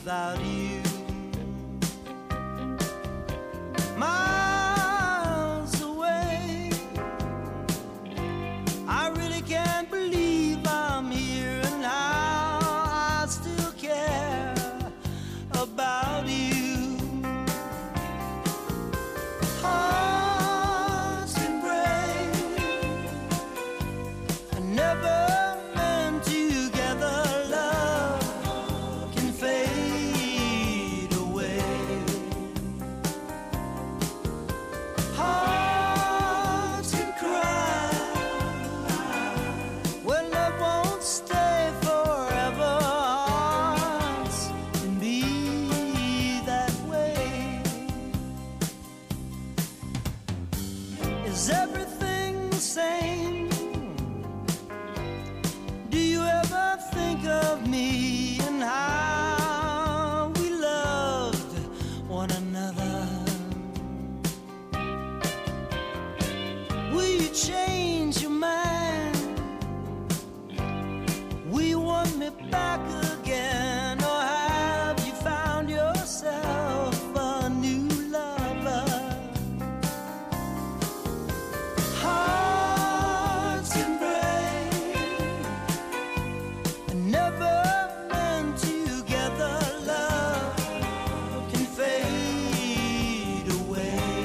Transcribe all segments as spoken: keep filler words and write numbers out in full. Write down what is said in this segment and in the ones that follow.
without you. Miles away, I really can't believe I'm here and now I still care about you. Hearts can break and never meant together. Love can fade away. Hearts can cry when love won't stay forever. Hearts can be that way. Is everything the same? Do you ever think of me and how we loved one another? Will you change your mind? Will you want me back again? Or have you found yourself a new lover? Hearts can break and never meant together. Love can fade away.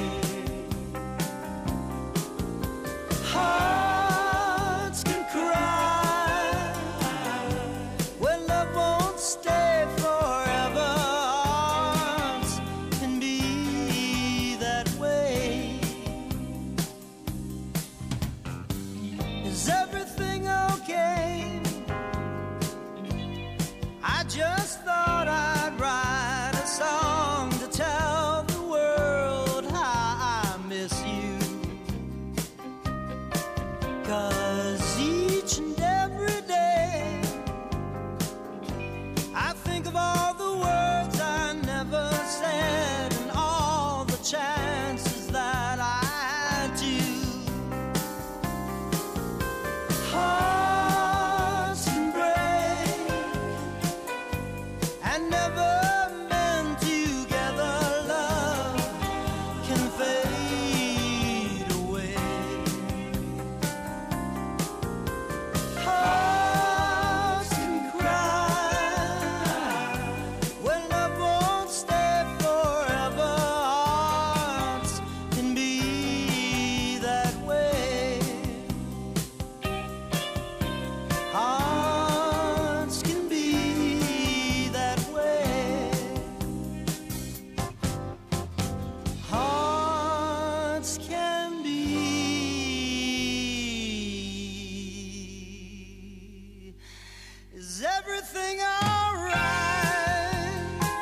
Hearts can cry when love won't stay forever. Hearts can be that way. Is everything okay? I just thought I'd write a song to tell the world how I miss you. 'Cause each and every day I think of all the words I never said and all the chances that I had to. Hearts can break and never meant together. Love can fade away. Hearts can cry when love won't stay forever. Hearts can be that way. Hearts can be that way. Hearts can be. Is everything all right?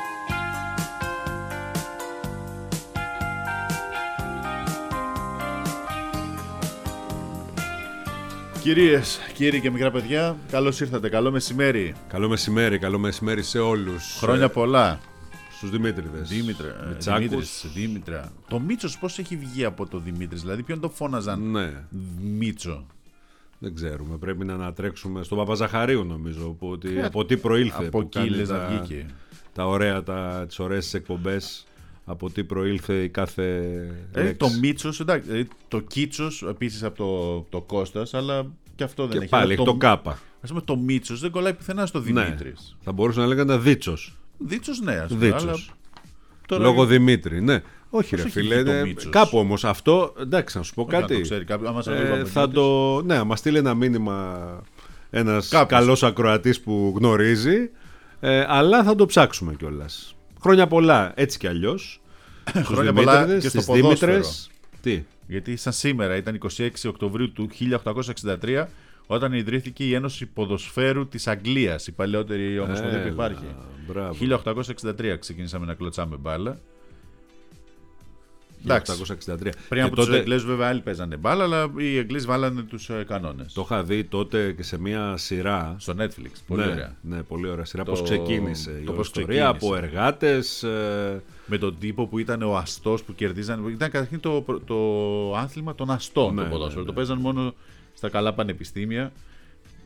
Κυρίες, κύριοι και μικρά παιδιά, καλώς ήρθατε. Καλό μεσημέρι. Καλό μεσημέρι, καλό μεσημέρι σε όλους. Χρόνια πολλά. Στους Δημήτριδες. Δήμητρα, Μητσάκους. Δημήτρης, Δήμητρα. Το Μίτσος πώς έχει βγει από το Δημήτρης, δηλαδή ποιον το φώναζαν Ναι, Μίτσο? δεν ξέρουμε. Πρέπει να ανατρέξουμε στον Παπαζαχαρίου, νομίζω. Από, ότι, Ε, από τι προήλθε. από που εκεί κάνει λες να τα, βγήκε. τα ωραία, τα, τις ωραίες εκπομπές. Από τι προήλθε η κάθε Ε, λέξη. το Μίτσος, εντάξει, ε, το Κίτσος επίσης από το, το Κώστας, αλλά και αυτό δεν Και έχει. πάλι Αλλά έχει το κάπα. Ας πούμε το Μίτσος δεν κολλάει πουθενά στο Δημήτρης. Ναι. Θα μπορούσε να λέγανε Δίτσος. Δίτσος ναι, ας πούμε. Δίτσος. Αλλά τώρα- Λόγω Δημήτρη, ναι. Όχι, ρε έχει φίλε. βγει το είναι- Μίτσος? Κάπου όμως αυτό. Εντάξει, να σου πω Όχι να κάτι. το ξέρει κάποιος, άμα σε το Ε, είπαμε θα το. Ναι, μα στείλει ένα μήνυμα ένας Κάποιος. καλός ακροατής που γνωρίζει. Ε, αλλά θα το ψάξουμε κιόλας. Χρόνια πολλά, έτσι κι αλλιώς. Στους Χρόνια πολλά Δημήτριδες, και στο στις ποδόσφαιρο. Δήμητρες. Τι. Γιατί σαν σήμερα ήταν είκοσι έξι Οκτωβρίου του χίλια οκτακόσια εξήντα τρία, όταν ιδρύθηκε η Ένωση Ποδοσφαίρου της Αγγλίας, η παλαιότερη ομοσπονδία που Έλα, υπάρχει. μπράβο. χίλια οκτακόσια εξήντα τρία ξεκινήσαμε να κλωτσάμε μπάλα. χίλια οκτακόσια εξήντα τρία. Πριν Και από τότε, τους Εγγλέζους βέβαια άλλοι παίζανε μπάλα, αλλά οι Εγγλέζοι βάλανε τους ε, κανόνες. το είχα δει τότε και σε μια σειρά. Στο Netflix. Πολύ ναι, ωραία. ναι, πολύ ωραία σειρά. Το- Πώς ξεκίνησε το η πώς όλη ιστορία ξεκίνησε. από εργάτες. ε, Με τον τύπο που ήταν ο αστός που κερδίζαν. Ήταν καταρχήν το, το άθλημα των αστών Ναι, το ποδόσφαιρο. ναι, ναι. Το παίζαν μόνο στα καλά πανεπιστήμια.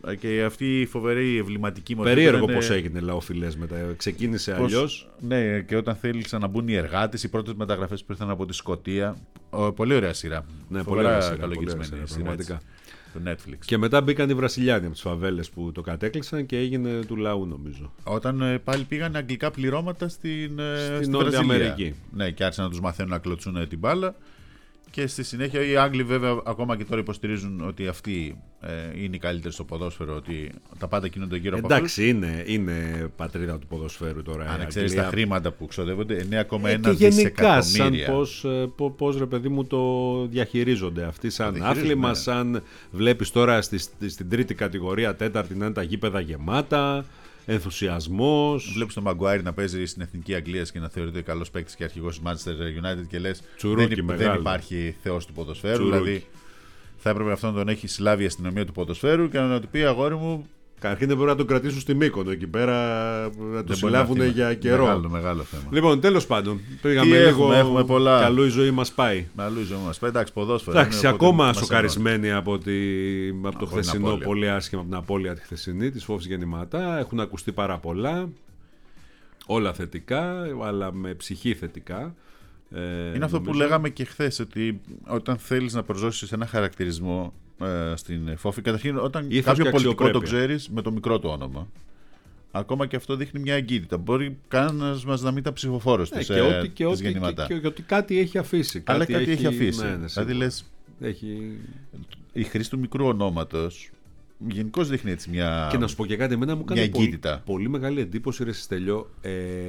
Και αυτή η φοβερή ευληματική μορφή. Περίεργο είναι... πώς έγινε λαοφιλές μετά. Ξεκίνησε πώς... αλλιώς. Ναι, και όταν θέλησαν να μπουν οι εργάτες, οι πρώτες μεταγραφές που ήρθαν από τη Σκωτία. Ο, πολύ ωραία σειρά. Ναι, φοβερά πολύ ωραία σειρά, καλογυρισμένη πολύ ωραία σειρά, σειρά, πραγματικά. του Netflix. Και μετά μπήκαν οι Βραζιλιάνοι από τις φαβέλες που το κατέκλυσαν και έγινε του λαού, νομίζω. Όταν ε, πάλι πήγαν αγγλικά πληρώματα στην, ε, στην στη Νότια Βραζιλία. Αμερική. Ναι, και άρχισαν να τους μαθαίνουν να κλωτσούν την μπάλα. Και στη συνέχεια οι Άγγλοι βέβαια ακόμα και τώρα υποστηρίζουν ότι αυτοί ε, είναι οι καλύτεροι στο ποδόσφαιρο, ότι τα πάντα κινούνται γύρω από αυτούς. Εντάξει, είναι, είναι πατρίδα του ποδοσφαίρου τώρα. Αν ξέρεις τα χρήματα που ξοδεύονται, εννέα κόμμα ένα ε, και γενικά, δισεκατομμύρια. σαν πώς, πώς, πώς ρε παιδί μου το διαχειρίζονται αυτοί σαν άθλημα, ναι. Σαν βλέπεις τώρα στη, στην τρίτη κατηγορία, τέταρτη να είναι τα γήπεδα γεμάτα. Ενθουσιασμός. Βλέπεις τον Μαγκουάιρ να παίζει στην Εθνική Αγγλίας και να θεωρείται καλός παίκτης και αρχηγός της Manchester United και λες Τσουρούκι δεν, δεν υπάρχει θεός του ποδοσφαίρου. Τσουρούκι. Δηλαδή θα έπρεπε αυτόν να τον έχει συλλάβει η αστυνομία του ποδοσφαίρου και να του πει αγόρι μου. Καταρχήν δεν μπορεί να τον κρατήσουν στη Μύκονο εκεί πέρα, να τον συλλάβουν για καιρό. Μεγάλο, μεγάλο θέμα. Λοιπόν, τέλος πάντων. Πήγαμε Τι λίγο. Έχουμε, έχουμε πολλά. Καλού η ζωή μας πάει. Καλού η ζωή μας πάει. Εντάξει, ποδόσφαιρο. Εντάξει, ακόμα σοκαρισμένοι από, τη, από το από χθεσινό, πολύ άσχημα από την απώλεια τη χθεσινή, τη Φόβης Γεννηματά. Έχουν ακουστεί πάρα πολλά. Όλα θετικά, αλλά με ψυχή θετικά. Ε, Είναι αυτό που λέγαμε και χθες, ότι όταν θέλεις να προσδώσεις ένα χαρακτηρισμό ε, στην Φόφη, καταρχήν όταν Ήθος κάποιο πολιτικό το ξέρεις με το μικρό του όνομα. Ακόμα και αυτό δείχνει μια εγκύτητα. Μπορεί κανένας μας να μην ήταν ψηφοφόρος ε, της, και ότι, ε, και ότι, Γεννηματά. Και, και, και ότι κάτι έχει αφήσει. Αλλά κάτι, κάτι έχει, έχει αφήσει. Ναι, ναι, δηλαδή λες, έχει... η χρήση του μικρού ονόματος γενικώς δείχνει έτσι μια. Και να σου πω και κάτι, εμένα μου κάνει πολύ, πολύ μεγάλη εντύπωση, ρε Στέλιο, ε,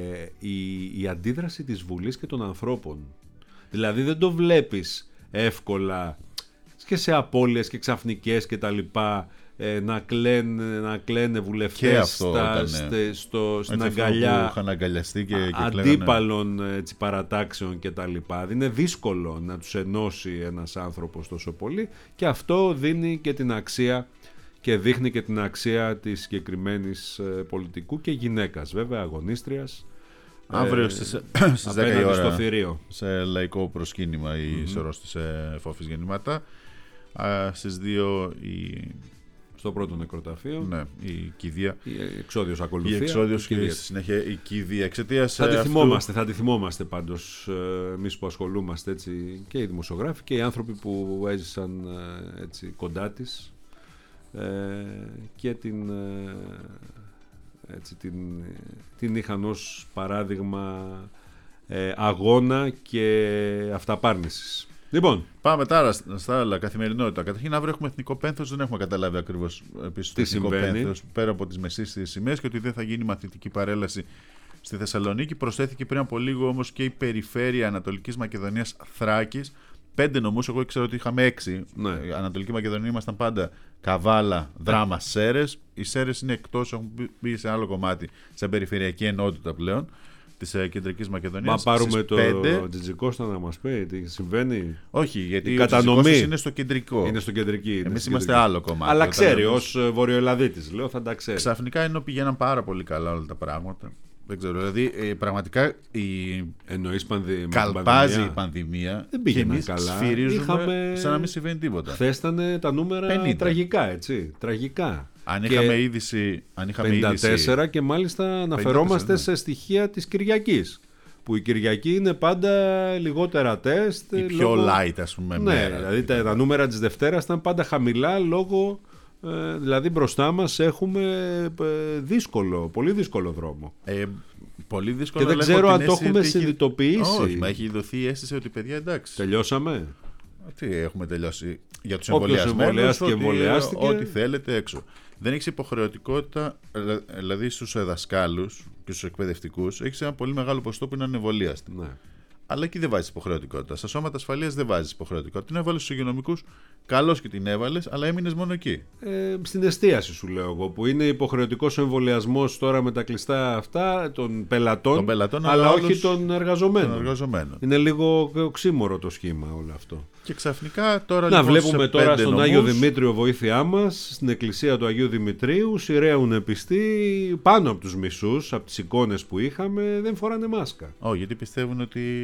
η, η αντίδραση της Βουλής και των ανθρώπων. Δηλαδή δεν το βλέπεις εύκολα και σε απώλειες και ξαφνικές και τα λοιπά, ε, να, κλαίνε, να κλαίνε βουλευτές στα, στε, στο, στην έτσι, αγκαλιά και, και αντίπαλων έτσι, παρατάξεων και τα λοιπά. Είναι δύσκολο να τους ενώσει ένας άνθρωπος τόσο πολύ και αυτό δίνει και την αξία και δείχνει και την αξία της συγκεκριμένης πολιτικού και γυναίκας, βέβαια, αγωνίστριας. Αύριο στις, στις δέκα η ώρα στο θηρίο. Σε λαϊκό προσκύνημα η mm-hmm. σωρός της Φόφης Γεννηματά. Α, στις δύο η... στο πρώτο νεκροταφείο. Ναι, η κηδεία. Η εξόδιος ακολουθεί. Η εξόδιος και στη συνέχεια η κηδεία. Εξαιτίας θα τη αυτού... θυμόμαστε, θα τη θυμόμαστε πάντως εμείς που ασχολούμαστε έτσι, και οι δημοσιογράφοι και οι άνθρωποι που έζησαν έτσι, κοντά της ε, και την... Έτσι, την, την είχαν ως παράδειγμα ε, αγώνα και αυταπάρνησης. Λοιπόν, πάμε τώρα στα άλλα, καθημερινότητα. Καταρχήν, αύριο έχουμε εθνικό πένθος. Δεν έχουμε καταλάβει ακριβώς επίσης το εθνικό πένθος πέρα από τις μεσής σημαίες και ότι δεν θα γίνει μαθητική παρέλαση στη Θεσσαλονίκη. Προσθέθηκε πριν από λίγο όμως και η περιφέρεια Ανατολικής Μακεδονίας Θράκης. Πέντε νομούς, εγώ ήξερα ότι είχαμε έξι. Ναι. Ανατολική Μακεδονία ήμασταν πάντα Καβάλα, Δράμα, Σέρες. Οι Σέρες είναι εκτός, έχουν μπει σε άλλο κομμάτι, σε περιφερειακή ενότητα πλέον της Κεντρικής Μακεδονίας. Μα πάρουμε το Τζιτζικώστα να μας πει τι συμβαίνει. Όχι, γιατί η ο κατανομή είναι στο κεντρικό. Είναι στο κεντρική. Εμείς είμαστε κεντρική. άλλο κομμάτι. Αλλά ξέρει, ως Βορειοελλαδίτης, λέω, θα τα ξέρει. Ξαφνικά ενώ πήγαιναν πάρα πολύ καλά όλα τα πράγματα. Δεν ξέρω, δηλαδή ε, πραγματικά η... Εννοείς πανδη... καλπάζει η πανδημία. Δεν πήγαινε καλά. Σφυρίζουμε Είχαμε... σαν να μην συμβαίνει τίποτα. Χθες ήταν τα νούμερα πενήντα. Τραγικά, έτσι. Τραγικά. Αν είχαμε είδηση. Αν είχαμε πενήντα τέσσερα είδηση... και μάλιστα αναφερόμαστε πενήντα τέσσερα, ναι. σε στοιχεία της Κυριακής. Που η Κυριακή είναι πάντα λιγότερα τεστ. Η πιο λόγω... light, ας πούμε. Ναι, μέρα, δηλαδή τα, τα νούμερα της Δευτέρας ήταν πάντα χαμηλά λόγω. Ε, δηλαδή μπροστά μας έχουμε ε, δύσκολο, πολύ δύσκολο δρόμο. Ε, πολύ δύσκολο. Και δεν ξέρω αν το έχουμε συνειδητοποιήσει. Όχι, μα έχει δοθεί η αίσθηση ότι παιδιά εντάξει. Τελειώσαμε. Τι έχουμε τελειώσει. Για τους εμβολιασμένους, ότι, εμβολιάστηκε. ό,τι θέλετε έξω. Δεν έχεις υποχρεωτικότητα, δηλαδή στους δασκάλους και στους εκπαιδευτικούς, έχεις ένα πολύ μεγάλο ποσοστό που είναι ανεμβολίαστοι. Ναι. Αλλά εκεί δεν βάζεις υποχρεωτικότητα. Στα σώματα ασφαλείας δεν βάζεις υποχρεωτικότητα. Την έβαλες στους υγειονομικούς, καλώς και την έβαλες, αλλά έμεινες μόνο εκεί. Ε, στην εστίαση σου λέω εγώ, που είναι υποχρεωτικός ο εμβολιασμός τώρα με τα κλειστά αυτά των πελατών, των πελατών αλλά, αλλά όχι όλους, των, εργαζομένων. των εργαζομένων. Είναι λίγο οξύμορο το σχήμα όλο αυτό. Και ξαφνικά τώρα. Να λοιπόν, βλέπουμε τώρα στον νομούς... Άγιο Δημήτριο βοήθειά μας, στην εκκλησία του Αγίου Δημητρίου, σειραίουν πιστοί πάνω από τους μισούς, από τις εικόνες που είχαμε, δεν φοράνε μάσκα. Όχι, γιατί πιστεύουν ότι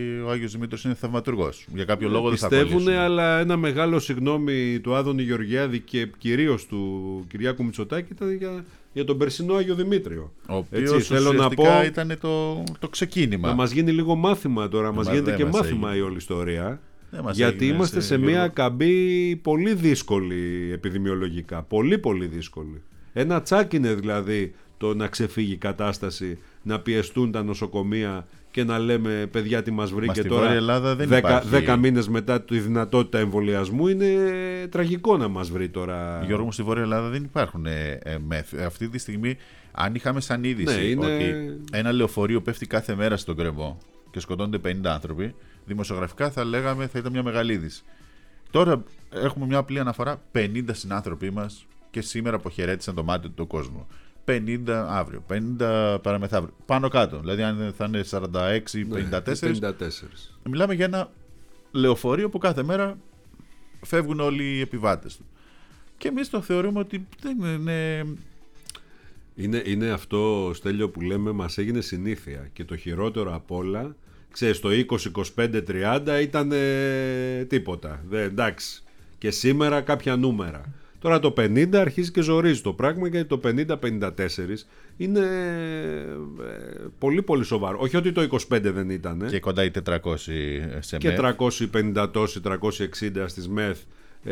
ο Άγιος Δημήτριος είναι θαυματουργός. Για κάποιο λόγο δεν θα πιστεύουν, αλλά ένα μεγάλο συγγνώμη του Άδωνη Γεωργιάδη και κυρίως του Κυριάκου Μητσοτάκη ήταν για, για τον περσινό Άγιο Δημήτριο. Ο οποίος θέλω να πω, ήταν το, το ξεκίνημα. Να μας γίνει λίγο μάθημα τώρα, μας γίνεται και μάθημα έγινε. Η όλη ιστορία. Γιατί είμαστε σε, σε μια λίγο... καμπή πολύ δύσκολη επιδημιολογικά. Πολύ πολύ δύσκολη. Ένα τσάκι είναι δηλαδή το να ξεφύγει η κατάσταση, να πιεστούν τα νοσοκομεία και να λέμε παιδιά τι μας βρήκε τώρα δέκα μήνες μετά τη δυνατότητα εμβολιασμού. Είναι τραγικό να μας βρει τώρα. Γιώργο μου, στη Βόρεια Ελλάδα δεν υπάρχουν ε, ε, μεθ. Αυτή τη στιγμή, αν είχαμε σαν είδηση ναι, είναι... ότι ένα λεωφορείο πέφτει κάθε μέρα στον κρεμό και σκοτώνονται πενήντα άνθρωποι, δημοσιογραφικά θα λέγαμε θα ήταν μια μεγάλη είδηση. Τώρα έχουμε μια απλή αναφορά, πενήντα συνάνθρωποι μας και σήμερα αποχαιρέτησαν το μάτι του κόσμου. πενήντα αύριο, πενήντα παραμεθαύριο. Πάνω κάτω. Δηλαδή, αν θα είναι σαράντα έξι πενήντα τέσσερα. πενήντα τέσσερα. Μιλάμε για ένα λεωφορείο που κάθε μέρα φεύγουν όλοι οι επιβάτες του. Και εμείς το θεωρούμε ότι δεν είναι. Είναι, είναι αυτό, Στέλιο, που λέμε μας έγινε συνήθεια. Και το χειρότερο απ' όλα, ξέρεις, το είκοσι, είκοσι πέντε, τριάντα ήταν ε, τίποτα. Δε, εντάξει. Και σήμερα κάποια νούμερα. Τώρα το πενήντα αρχίζει και ζορίζει το πράγμα, γιατί το πενήντα πενήντα τέσσερα είναι πολύ πολύ σοβαρό. Όχι ότι το είκοσι πέντε δεν ήταν. Και κοντά οι τετρακόσιοι σε και μεθ. Και τριακόσιοι πενήντα τόσοι, τριακόσιοι εξήντα στις ΜΕΘ.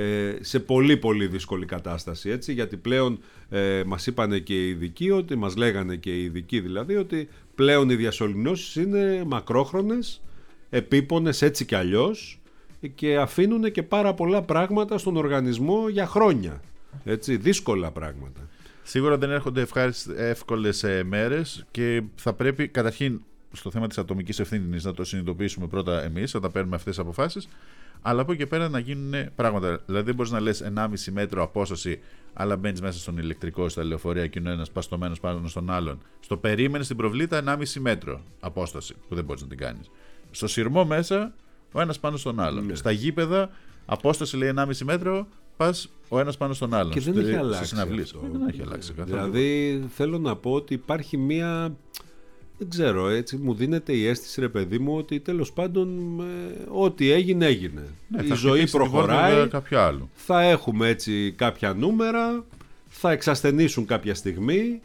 Σε πολύ πολύ δύσκολη κατάσταση, έτσι, γιατί πλέον ε, μας είπανε και οι ειδικοί, ότι μας λέγανε και οι ειδικοί δηλαδή, ότι πλέον οι διασωληνώσεις είναι μακρόχρονες, επίπονες έτσι κι αλλιώς, και αφήνουν και πάρα πολλά πράγματα στον οργανισμό για χρόνια. Έτσι, δύσκολα πράγματα. Σίγουρα δεν έρχονται εύκολες μέρες και θα πρέπει καταρχήν στο θέμα της ατομικής ευθύνης να το συνειδητοποιήσουμε πρώτα εμείς όταν παίρνουμε αυτές τις αποφάσεις, αλλά από εκεί και πέρα να γίνουν πράγματα. Δηλαδή δεν μπορείς να λες ενάμιση μέτρο απόσταση, αλλά μπαίνεις μέσα στον ηλεκτρικό, στα λεωφορεία και είναι ένας παστωμένος πάνω στον άλλον. Στο περίμενε στην προβλήτα ενάμιση μέτρο απόσταση που δεν μπορείς να την κάνεις. Στο σειρμό μέσα ο ένας πάνω στον άλλον. Ναι. Στα γήπεδα, απόσταση λέει ενάμιση μέτρο, πας ο ένας πάνω στον άλλον. Και δεν έχει αλλάξει αυτό. Δεν έχει αλλάξει καθόλου. Δηλαδή θέλω να πω ότι υπάρχει μία, δεν ξέρω, έτσι μου δίνεται η αίσθηση, ρε παιδί μου, ότι τέλος πάντων ε, ό,τι έγινε έγινε. Ναι, η ζωή προχωράει, άλλο. Θα έχουμε έτσι κάποια νούμερα, θα εξασθενήσουν κάποια στιγμή.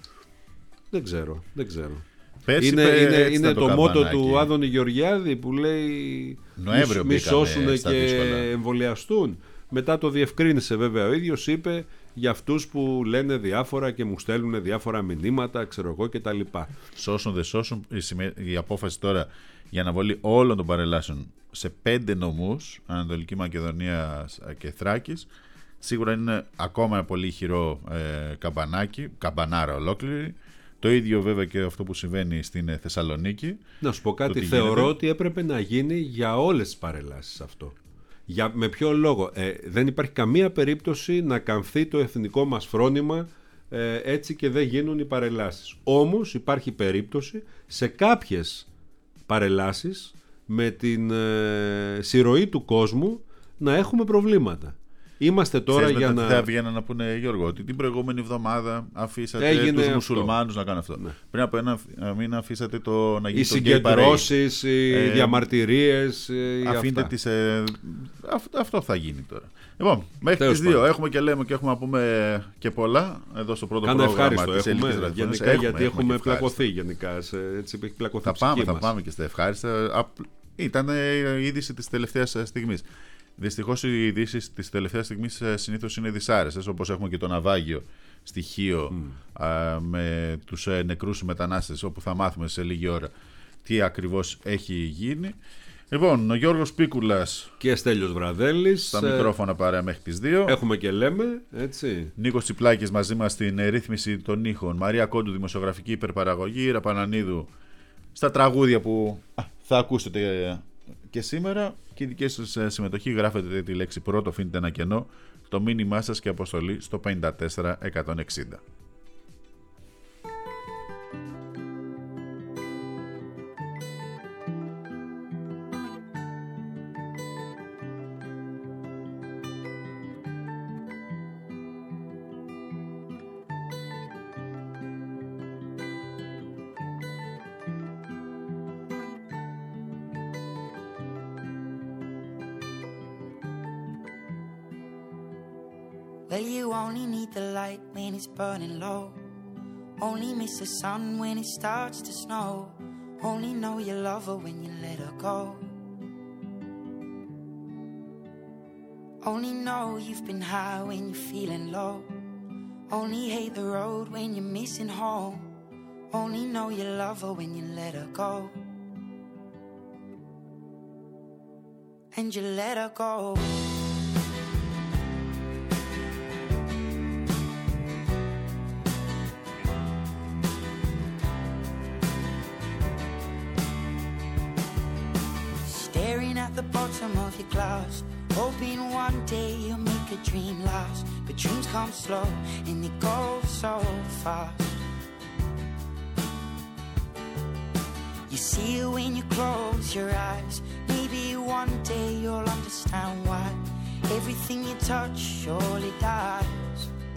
Δεν ξέρω, δεν ξέρω. Πέρσι είναι είναι, είναι το, το μότο του Άδωνη Γεωργιάδη που λέει Νοέμβριο μη σώσουν και δύσκολα. Εμβολιαστούν. Μετά το διευκρίνησε βέβαια ο ίδιος, είπε για αυτούς που λένε διάφορα και μου στέλνουν διάφορα μηνύματα, ξέρω εγώ κτλ. Σώσουν δεν σώσουν, η, η απόφαση τώρα για αναβολή όλων των παρελάσεων σε πέντε νομούς, Ανατολική Μακεδονία και Θράκης, σίγουρα είναι ακόμα ένα πολύ χειρό ε, καμπανάκι, καμπανάρα ολόκληρη. Το ίδιο βέβαια και αυτό που συμβαίνει στην Θεσσαλονίκη. Να σου πω κάτι, θεωρώ γίνεται. ότι έπρεπε να γίνει για όλες τις παρελάσεις αυτό. Για, με ποιο λόγο? Ε, δεν υπάρχει καμία περίπτωση να καμφθεί το εθνικό μας φρόνημα ε, έτσι και δεν γίνουν οι παρελάσεις. Όμως υπάρχει περίπτωση σε κάποιες παρελάσεις με την ε, συρροή του κόσμου να έχουμε προβλήματα. Είμαστε τώρα Ξέρεις για μετά να. Τι θα βγαίνουν να πούνε, Γιώργο, ότι την προηγούμενη εβδομάδα αφήσατε Έγινε τους μουσουλμάνους να κάνουν αυτό. Ναι. Πριν από ένα μήνα αφήσατε το να γίνει οι το gay parade. Οι συγκεντρώσεις, οι ε, διαμαρτυρίες. Οι αφήνετε τις, ε, αυτό, αυτό θα γίνει τώρα. Λοιπόν, μέχρι τις δύο έχουμε και λέμε και έχουμε να πούμε και πολλά εδώ στο πρώτο Κάνα πρόγραμμα της Ελληνικής Ραδιοφωνίας. Γενικά, έχουμε, γιατί έχουμε, έχουμε πλακωθεί γενικά. Σε, έτσι έχει πλακωθεί θα πάμε, μας. θα πάμε και στα ευχάριστα. Ήταν η είδηση της τελευταίας στιγμής. Δυστυχώς οι ειδήσεις της τελευταίας στιγμής συνήθως είναι δυσάρεστες, όπως έχουμε και το ναυάγιο στοιχείο mm. α, με τους ε, νεκρούς μετανάστες, όπου θα μάθουμε σε λίγη ώρα τι ακριβώς έχει γίνει. Λοιπόν, ο Γιώργος Πίκουλας και Στέλιος Βραδέλης στα ε... μικρόφωνα παρέα μέχρι τις δύο. Έχουμε και λέμε, έτσι. Νίκος Τσιπλάκης μαζί μας στην ρύθμιση των ήχων, Μαρία Κόντου δημοσιογραφική υπερπαραγωγή, Ραπανανίδου στα τραγούδια που α, θα ακούσετε και σήμερα, και η δική σας συμμετοχή. Γράφετε τη λέξη πρώτο, αφήνετε ένα κενό, το μήνυμά σας και αποστολή στο πέντε τέσσερα εκατόν εξήντα. Well, you only need the light when it's burning low. Only miss the sun when it starts to snow. Only know you love her when you let her go. Only know you've been high when you're feeling low. Only hate the road when you're missing home. Only know you love her when you let her go. And you let her go. Staring at the bottom of your glass, hoping one day you'll make a dream last. But dreams come slow and they go so fast. You see it when you close your eyes. Maybe one day you'll understand why everything you touch surely dies.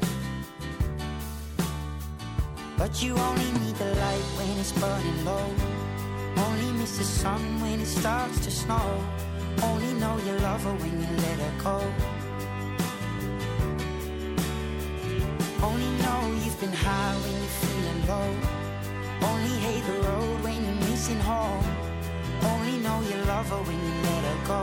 But you only need the light when it's burning low. Only miss the sun when it starts to snow. Only know you love her when you let her go. Only know you've been high when you're feeling low. Only hate the road when you're missing home. Only know you love her when you let her go.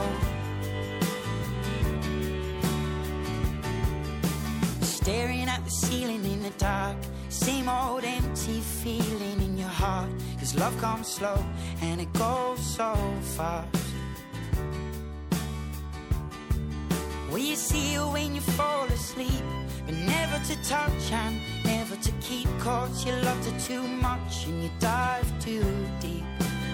Staring at the ceiling in the dark, same old empty feeling in your heart. Cause love comes slow and it goes so fast. Will you see her when you fall asleep? But never to touch and never to keep. Cause you loved her too much and you dive too deep.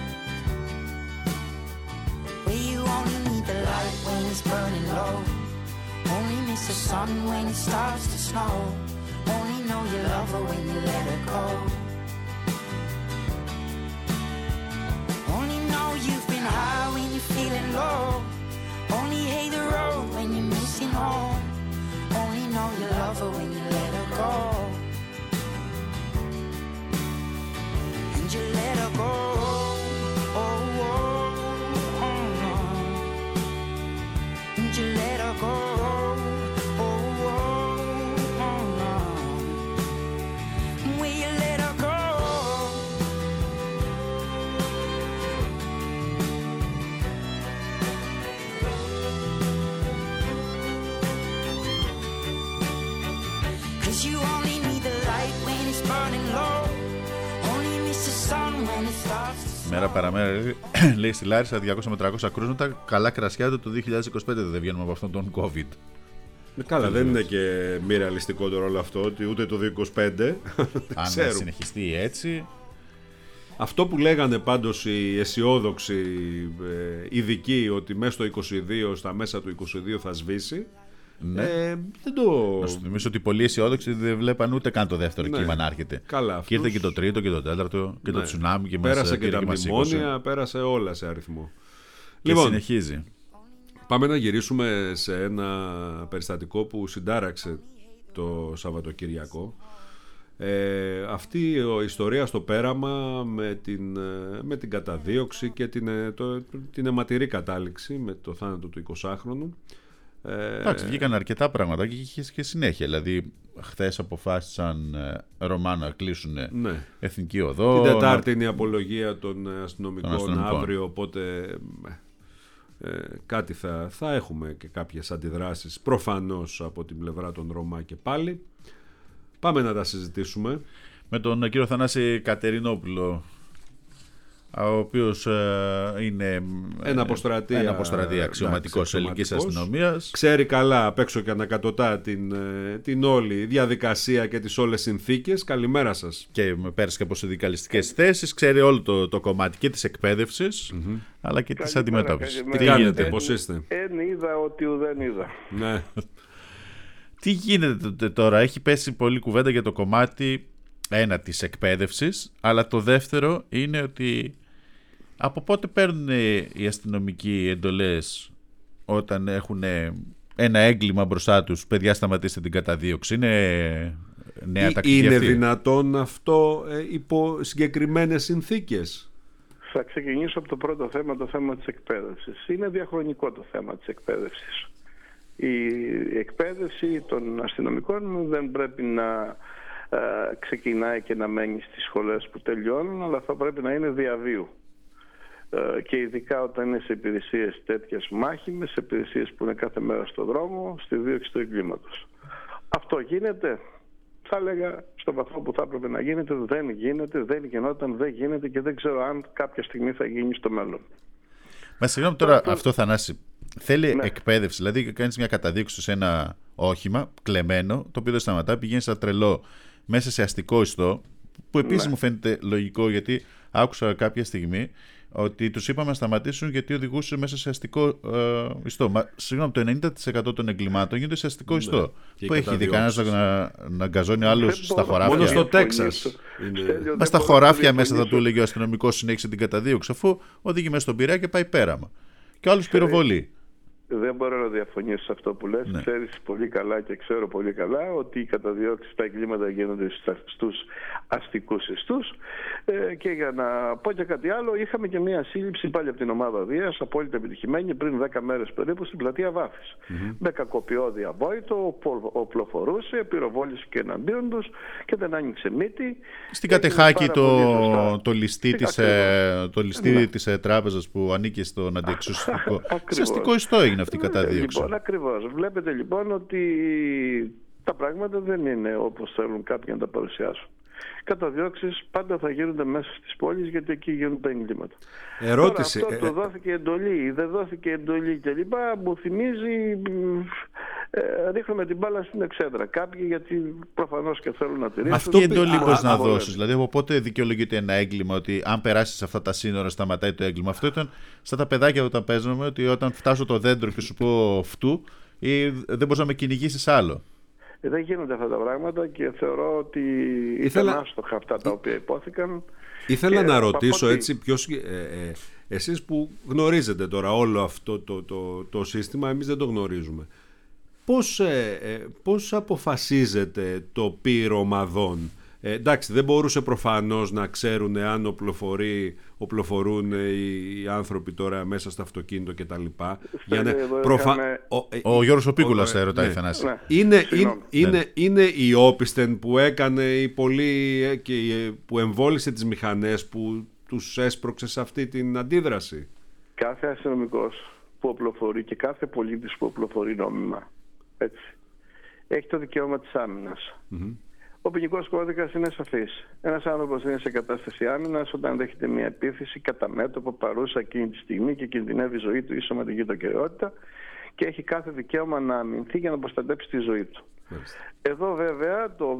Where you only need the light when it's burning low. Only miss the sun when it starts to snow. Only know you love her when you let her go. Only know you've been high when you're feeling low. Only hate the road when you're missing home. Only know you love her when you let her go. And you let her go. Oh, oh, oh, oh. And you let her go. Oh, oh, oh, oh. Will you let her go? Cause you only need the light when it's burning low. Only miss the sun when it starts. Μέρα παραμέρα λέει στη Λάρισα διακόσια με τριακόσια κρούσματα. Καλά κρασιά του το δύο χιλιάδες είκοσι πέντε δεν βγαίνουμε από αυτόν τον COVID. Καλά, δεν είναι και μη ρεαλιστικό τώρα όλο αυτό, ότι ούτε το δύο χιλιάδες είκοσι πέντε. Αν συνεχιστεί έτσι. Αυτό που λέγανε πάντως οι αισιόδοξοι ε, ειδικοί, ότι μέσα στο είκοσι δύο, στα μέσα του είκοσι δύο θα σβήσει. Ναι. Ε, δεν το... Να σου θυμίσω ότι πολλοί αισιόδοξοι δεν βλέπαν ούτε καν το δεύτερο ναι. κύμα να έρχεται. Καλά, αυτούς... Και ήρθε και το τρίτο και το τέταρτο και ναι. το τσουνάμι και μας πέρασε και και τα μνημόνια, πέρασε όλα σε αριθμό. Και λοιπόν, συνεχίζει. Πάμε να γυρίσουμε σε ένα περιστατικό που συντάραξε το Σαββατοκυριακό. Ε, αυτή η ιστορία στο πέραμα με την, με την καταδίωξη και την, το, την αιματηρή κατάληξη με το θάνατο του εικοσάχρονου. Εντάξει, βγήκαν αρκετά πράγματα και είχε και συνέχεια. Δηλαδή, χθες αποφάσισαν ε, Ρωμά να κλείσουν ναι. εθνική οδό. Την Τετάρτη να... είναι η απολογία των αστυνομικών, των αστυνομικών. Αύριο, οπότε ε, κάτι θα, θα έχουμε και κάποιες αντιδράσεις προφανώς από την πλευρά των Ρωμά και πάλι. Πάμε να τα συζητήσουμε. Με τον κύριο Θανάση Κατερινόπουλο, ο οποίος ε, είναι ένα αποστρατεία, ένα αποστρατεία αξιωματικός ελληνικής αστυνομίας. Ξέρει καλά απ' έξω και ανακατοτά την, την όλη διαδικασία και τις όλες συνθήκες. Καλημέρα σας. Και με πέρασε και από συνδικαλιστικές θέσεις. Ξέρει όλο το, το κομμάτι και της εκπαίδευσης mm-hmm. αλλά και της αντιμετώπισης. Τι κάνετε, πώς είστε? Εν είδα ότι ουδέν είδα. Ναι. Τι γίνεται τώρα? Έχει πέσει πολλή κουβέντα για το κομμάτι ένα της εκπαίδευσης, αλλά το δεύτερο είναι ότι από πότε παίρνουν οι αστυνομικοί εντολές όταν έχουν ένα έγκλημα μπροστά τους? Παιδιά, σταματήστε την καταδίωξη. Είναι νέα τακτική Είναι αυτή? δυνατόν αυτό ε, υπό συγκεκριμένες συνθήκες? Θα ξεκινήσω από το πρώτο θέμα, το θέμα της εκπαίδευσης. Είναι διαχρονικό το θέμα της εκπαίδευσης. Η εκπαίδευση των αστυνομικών δεν πρέπει να ε, ξεκινάει και να μένει στις σχολές που τελειώνουν, αλλά θα πρέπει να είναι διαβίου. Ε, και ειδικά όταν είναι σε υπηρεσίες τέτοιες μάχημες, σε υπηρεσίες που είναι κάθε μέρα στο δρόμο, στη δίωξη του εγκλήματος. Αυτό γίνεται, θα έλεγα, στον βαθμό που θα έπρεπε να γίνεται, δεν γίνεται, δεν γινόταν, δεν γίνεται και δεν ξέρω αν κάποια στιγμή θα γίνει στο μέλλον. Μα συγγνώμη τώρα, αυτό, αυτό Θανάση, θέλει ναι. εκπαίδευση, δηλαδή κάνεις μια καταδίωξη σε ένα όχημα κλεμμένο, το οποίο δεν σταματά, πηγαίνει σαν τρελό μέσα σε αστικό ιστό, που επίσης ναι. μου φαίνεται λογικό, γιατί άκουσα κάποια στιγμή ότι τους είπαμε να σταματήσουν γιατί οδηγούσε μέσα σε αστικό ε, ιστό. Μα συγγνώμη, το ενενήντα τοις εκατό των εγκλημάτων γίνονται σε αστικό ιστό. Ναι. Που έχει δει κανένας να, να γκαζώνει άλλους στα χωράφια. Μόνο στο Τέξας. Είναι... Μα στα χωράφια μέσα θα του έλεγε ο αστυνομικός συνέχισε την καταδίωξη, αφού οδηγεί μέσα στον Πειραιά και πάει πέραμα. Και ο άλλος πυροβολεί. Δεν μπορώ να διαφωνήσω σε αυτό που λες. Ναι. Ξέρεις πολύ καλά και ξέρω πολύ καλά ότι οι καταδιώξεις, τα εγκλήματα γίνονται στους αστικούς ιστούς. Ε, και για να πω και κάτι άλλο, είχαμε και μια σύλληψη πάλι από την ομάδα Δίας, απόλυτα επιτυχημένη, πριν δέκα μέρες περίπου στην πλατεία Βάφης. Mm-hmm. Με κακοποιό διαβόητο, οπλοφορούσε, πυροβόλησε και εναντίον τους και δεν άνοιξε μύτη. Στην Κατεχάκη το, το ληστή της, ε, το ληστή ναι. της ε, τράπεζας που ανήκε στον αντιεξουσιαστικό. Σε αστικό ιστό έγινε αυτή η καταδίωξη. Λοιπόν, ακριβώς. Βλέπετε λοιπόν ότι τα πράγματα δεν είναι όπως θέλουν κάποιοι να τα παρουσιάσουν. Καταδιώξεις πάντα θα γίνονται μέσα στις πόλεις, γιατί εκεί γίνονται εγκλήματα. Ερώτηση. Τώρα, αυτό ε... το δόθηκε εντολή, δεν δόθηκε εντολή κλπ. Μου θυμίζει ε, ρίχνουμε την μπάλα στην εξέδρα. Κάποιοι γιατί προφανώς και θέλουν να τηρήσουν. Αυτό η εντολή πώς να δώσεις? Δηλαδή από πότε δικαιολογείται ένα έγκλημα ότι αν περάσεις αυτά τα σύνορα σταματάει το έγκλημα? Αυτό ήταν σαν τα παιδάκια όταν παίζουμε, ότι όταν φτάσω το δέντρο και σου πω φτού ή δεν μπορείς να με κυνηγήσεις άλλο. Δεν γίνονται αυτά τα πράγματα και θεωρώ ότι Ήθελα... ήταν άστοχα αυτά τα οποία υπόθηκαν. Ήθελα και να ρωτήσω παπότι... έτσι ποιος, ε, ε, εσείς που γνωρίζετε τώρα όλο αυτό το, το, το σύστημα, εμείς δεν το γνωρίζουμε. Πώς, ε, ε, πώς αποφασίζετε το πύρο ομαδών? Ε, εντάξει, δεν μπορούσε προφανώς να ξέρουν αν οπλοφορεί, οπλοφορούν οι, οι άνθρωποι τώρα μέσα στο αυτοκίνητο κτλ. Για να... Προφα... Είχαμε... Ο, ε, ο Γιώργος ο Πίκουλας θα ρωτάει, ναι. Θανάση. Ναι. Είναι, είναι, είναι, ναι. είναι η όπισθεν που έκανε η πολύ, ε, και η, που εμβόλισε τις μηχανές που τους έσπρωξε σε αυτή την αντίδραση? Κάθε αστυνομικός που οπλοφορεί και κάθε πολίτης που οπλοφορεί νόμιμα, έτσι, έχει το δικαίωμα της άμυνας. Mm-hmm. Ο ποινικός κώδικας είναι σαφής. Ένας άνθρωπος είναι σε κατάσταση άμυνας όταν δέχεται μια επίθεση κατά μέτωπο, παρούσα εκείνη τη στιγμή και κινδυνεύει η ζωή του ή σωματική του ακεραιότητα και έχει κάθε δικαίωμα να αμυνθεί για να προστατέψει τη ζωή του. Μάλιστα. Εδώ βέβαια το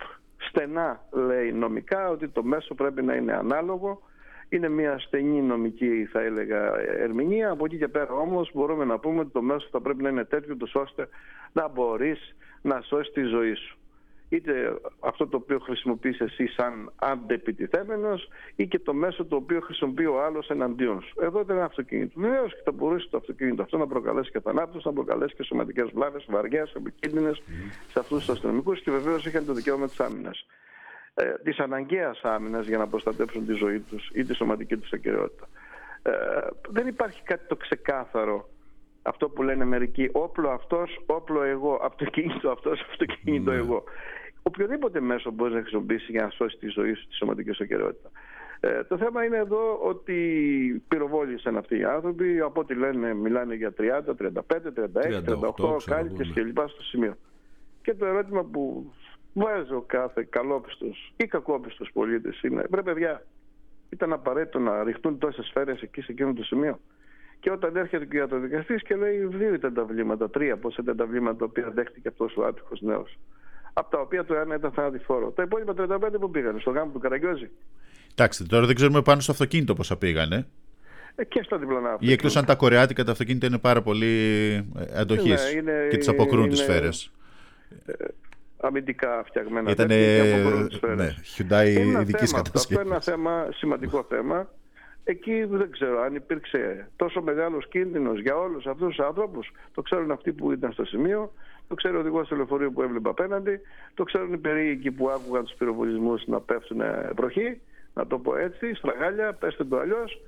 στενά λέει νομικά ότι το μέσο πρέπει να είναι ανάλογο. Είναι μια στενή νομική, θα έλεγα, ερμηνεία. Από εκεί και πέρα όμως μπορούμε να πούμε ότι το μέσο θα πρέπει να είναι τέτοιο ώστε να μπορείς να σώσεις τη ζωή σου. Είτε αυτό το οποίο χρησιμοποιείς εσύ σαν αντεπιτιθέμενος ή και το μέσο το οποίο χρησιμοποιεί ο άλλος εναντίον σου. Εδώ ήταν ένα αυτοκίνητο. Βεβαίως και θα μπορούσε το αυτοκίνητο αυτό να προκαλέσει και θανάτους, να προκαλέσει και σωματικές βλάβες, βαριές, επικίνδυνες mm. σε αυτούς τους αστυνομικούς και βεβαίως είχαν το δικαίωμα της άμυνας. Ε, της αναγκαίας άμυνας για να προστατέψουν τη ζωή τους ή τη σωματική τους ακεραιότητα. Ε, δεν υπάρχει κάτι το ξεκάθαρο. Αυτό που λένε μερικοί, όπλο αυτός, όπλο εγώ, αυτοκίνητο αυτός, αυτοκίνητο mm. εγώ. Οποιοδήποτε μέσο μπορεί να χρησιμοποιήσει για να σώσει τη ζωή σου, τη σωματική σου ακεραιότητα. Ε, το θέμα είναι εδώ ότι πυροβόλησαν αυτοί οι άνθρωποι, από ό,τι λένε, μιλάνε για τριάντα, τριάντα πέντε, τριάντα έξι, τριάντα οκτώ κάλικες κλπ. Στο σημείο. Και το ερώτημα που βάζει ο κάθε καλόπιστος ή κακόπιστος πολίτης είναι, βρε παιδιά, ήταν απαραίτητο να ρηχτούν τόσες σφαίρες εκεί σε εκείνο το σημείο? Και όταν έρχεται και ο ιατροδικαστής και λέει δύο ήταν τα βλήματα, τρία πώς ήταν τα βλήματα τα οποία δέχτηκε αυτός ο άτυχος νέος. Από τα οποία το ένα ήταν θανατηφόρο. Τα υπόλοιπα τριάντα πέντε που πήγανε, στο γάμο του Καραγκιόζη. Εντάξει, τώρα δεν ξέρουμε πάνω στο αυτοκίνητο πόσα πήγανε. Ε, και στα διπλανά αυτοκίνητα. Ή εκτός αν τα κορεάτικα τα αυτοκίνητα είναι πάρα πολύ αντοχής ναι, και τις αποκρούν τις σφαίρες. Ε, αμυντικά φτιαγμένα. Ήταν ναι, Hyundai ειδικής κατασκευής. Αυτό είναι ένα θέμα, σημαντικό θέμα. Εκεί δεν ξέρω αν υπήρξε τόσο μεγάλος κίνδυνος για όλους αυτούς τους άνθρωπους. Το ξέρουν αυτοί που ήταν στο σημείο, το ξέρει ο οδηγός του λεωφορείου που έβλεπε απέναντι, το ξέρουν οι περίοικοι που άκουγαν τους πυροβολισμούς να πέφτουν βροχή, να το πω έτσι, στραγάλια, πέστε το αλλιώς.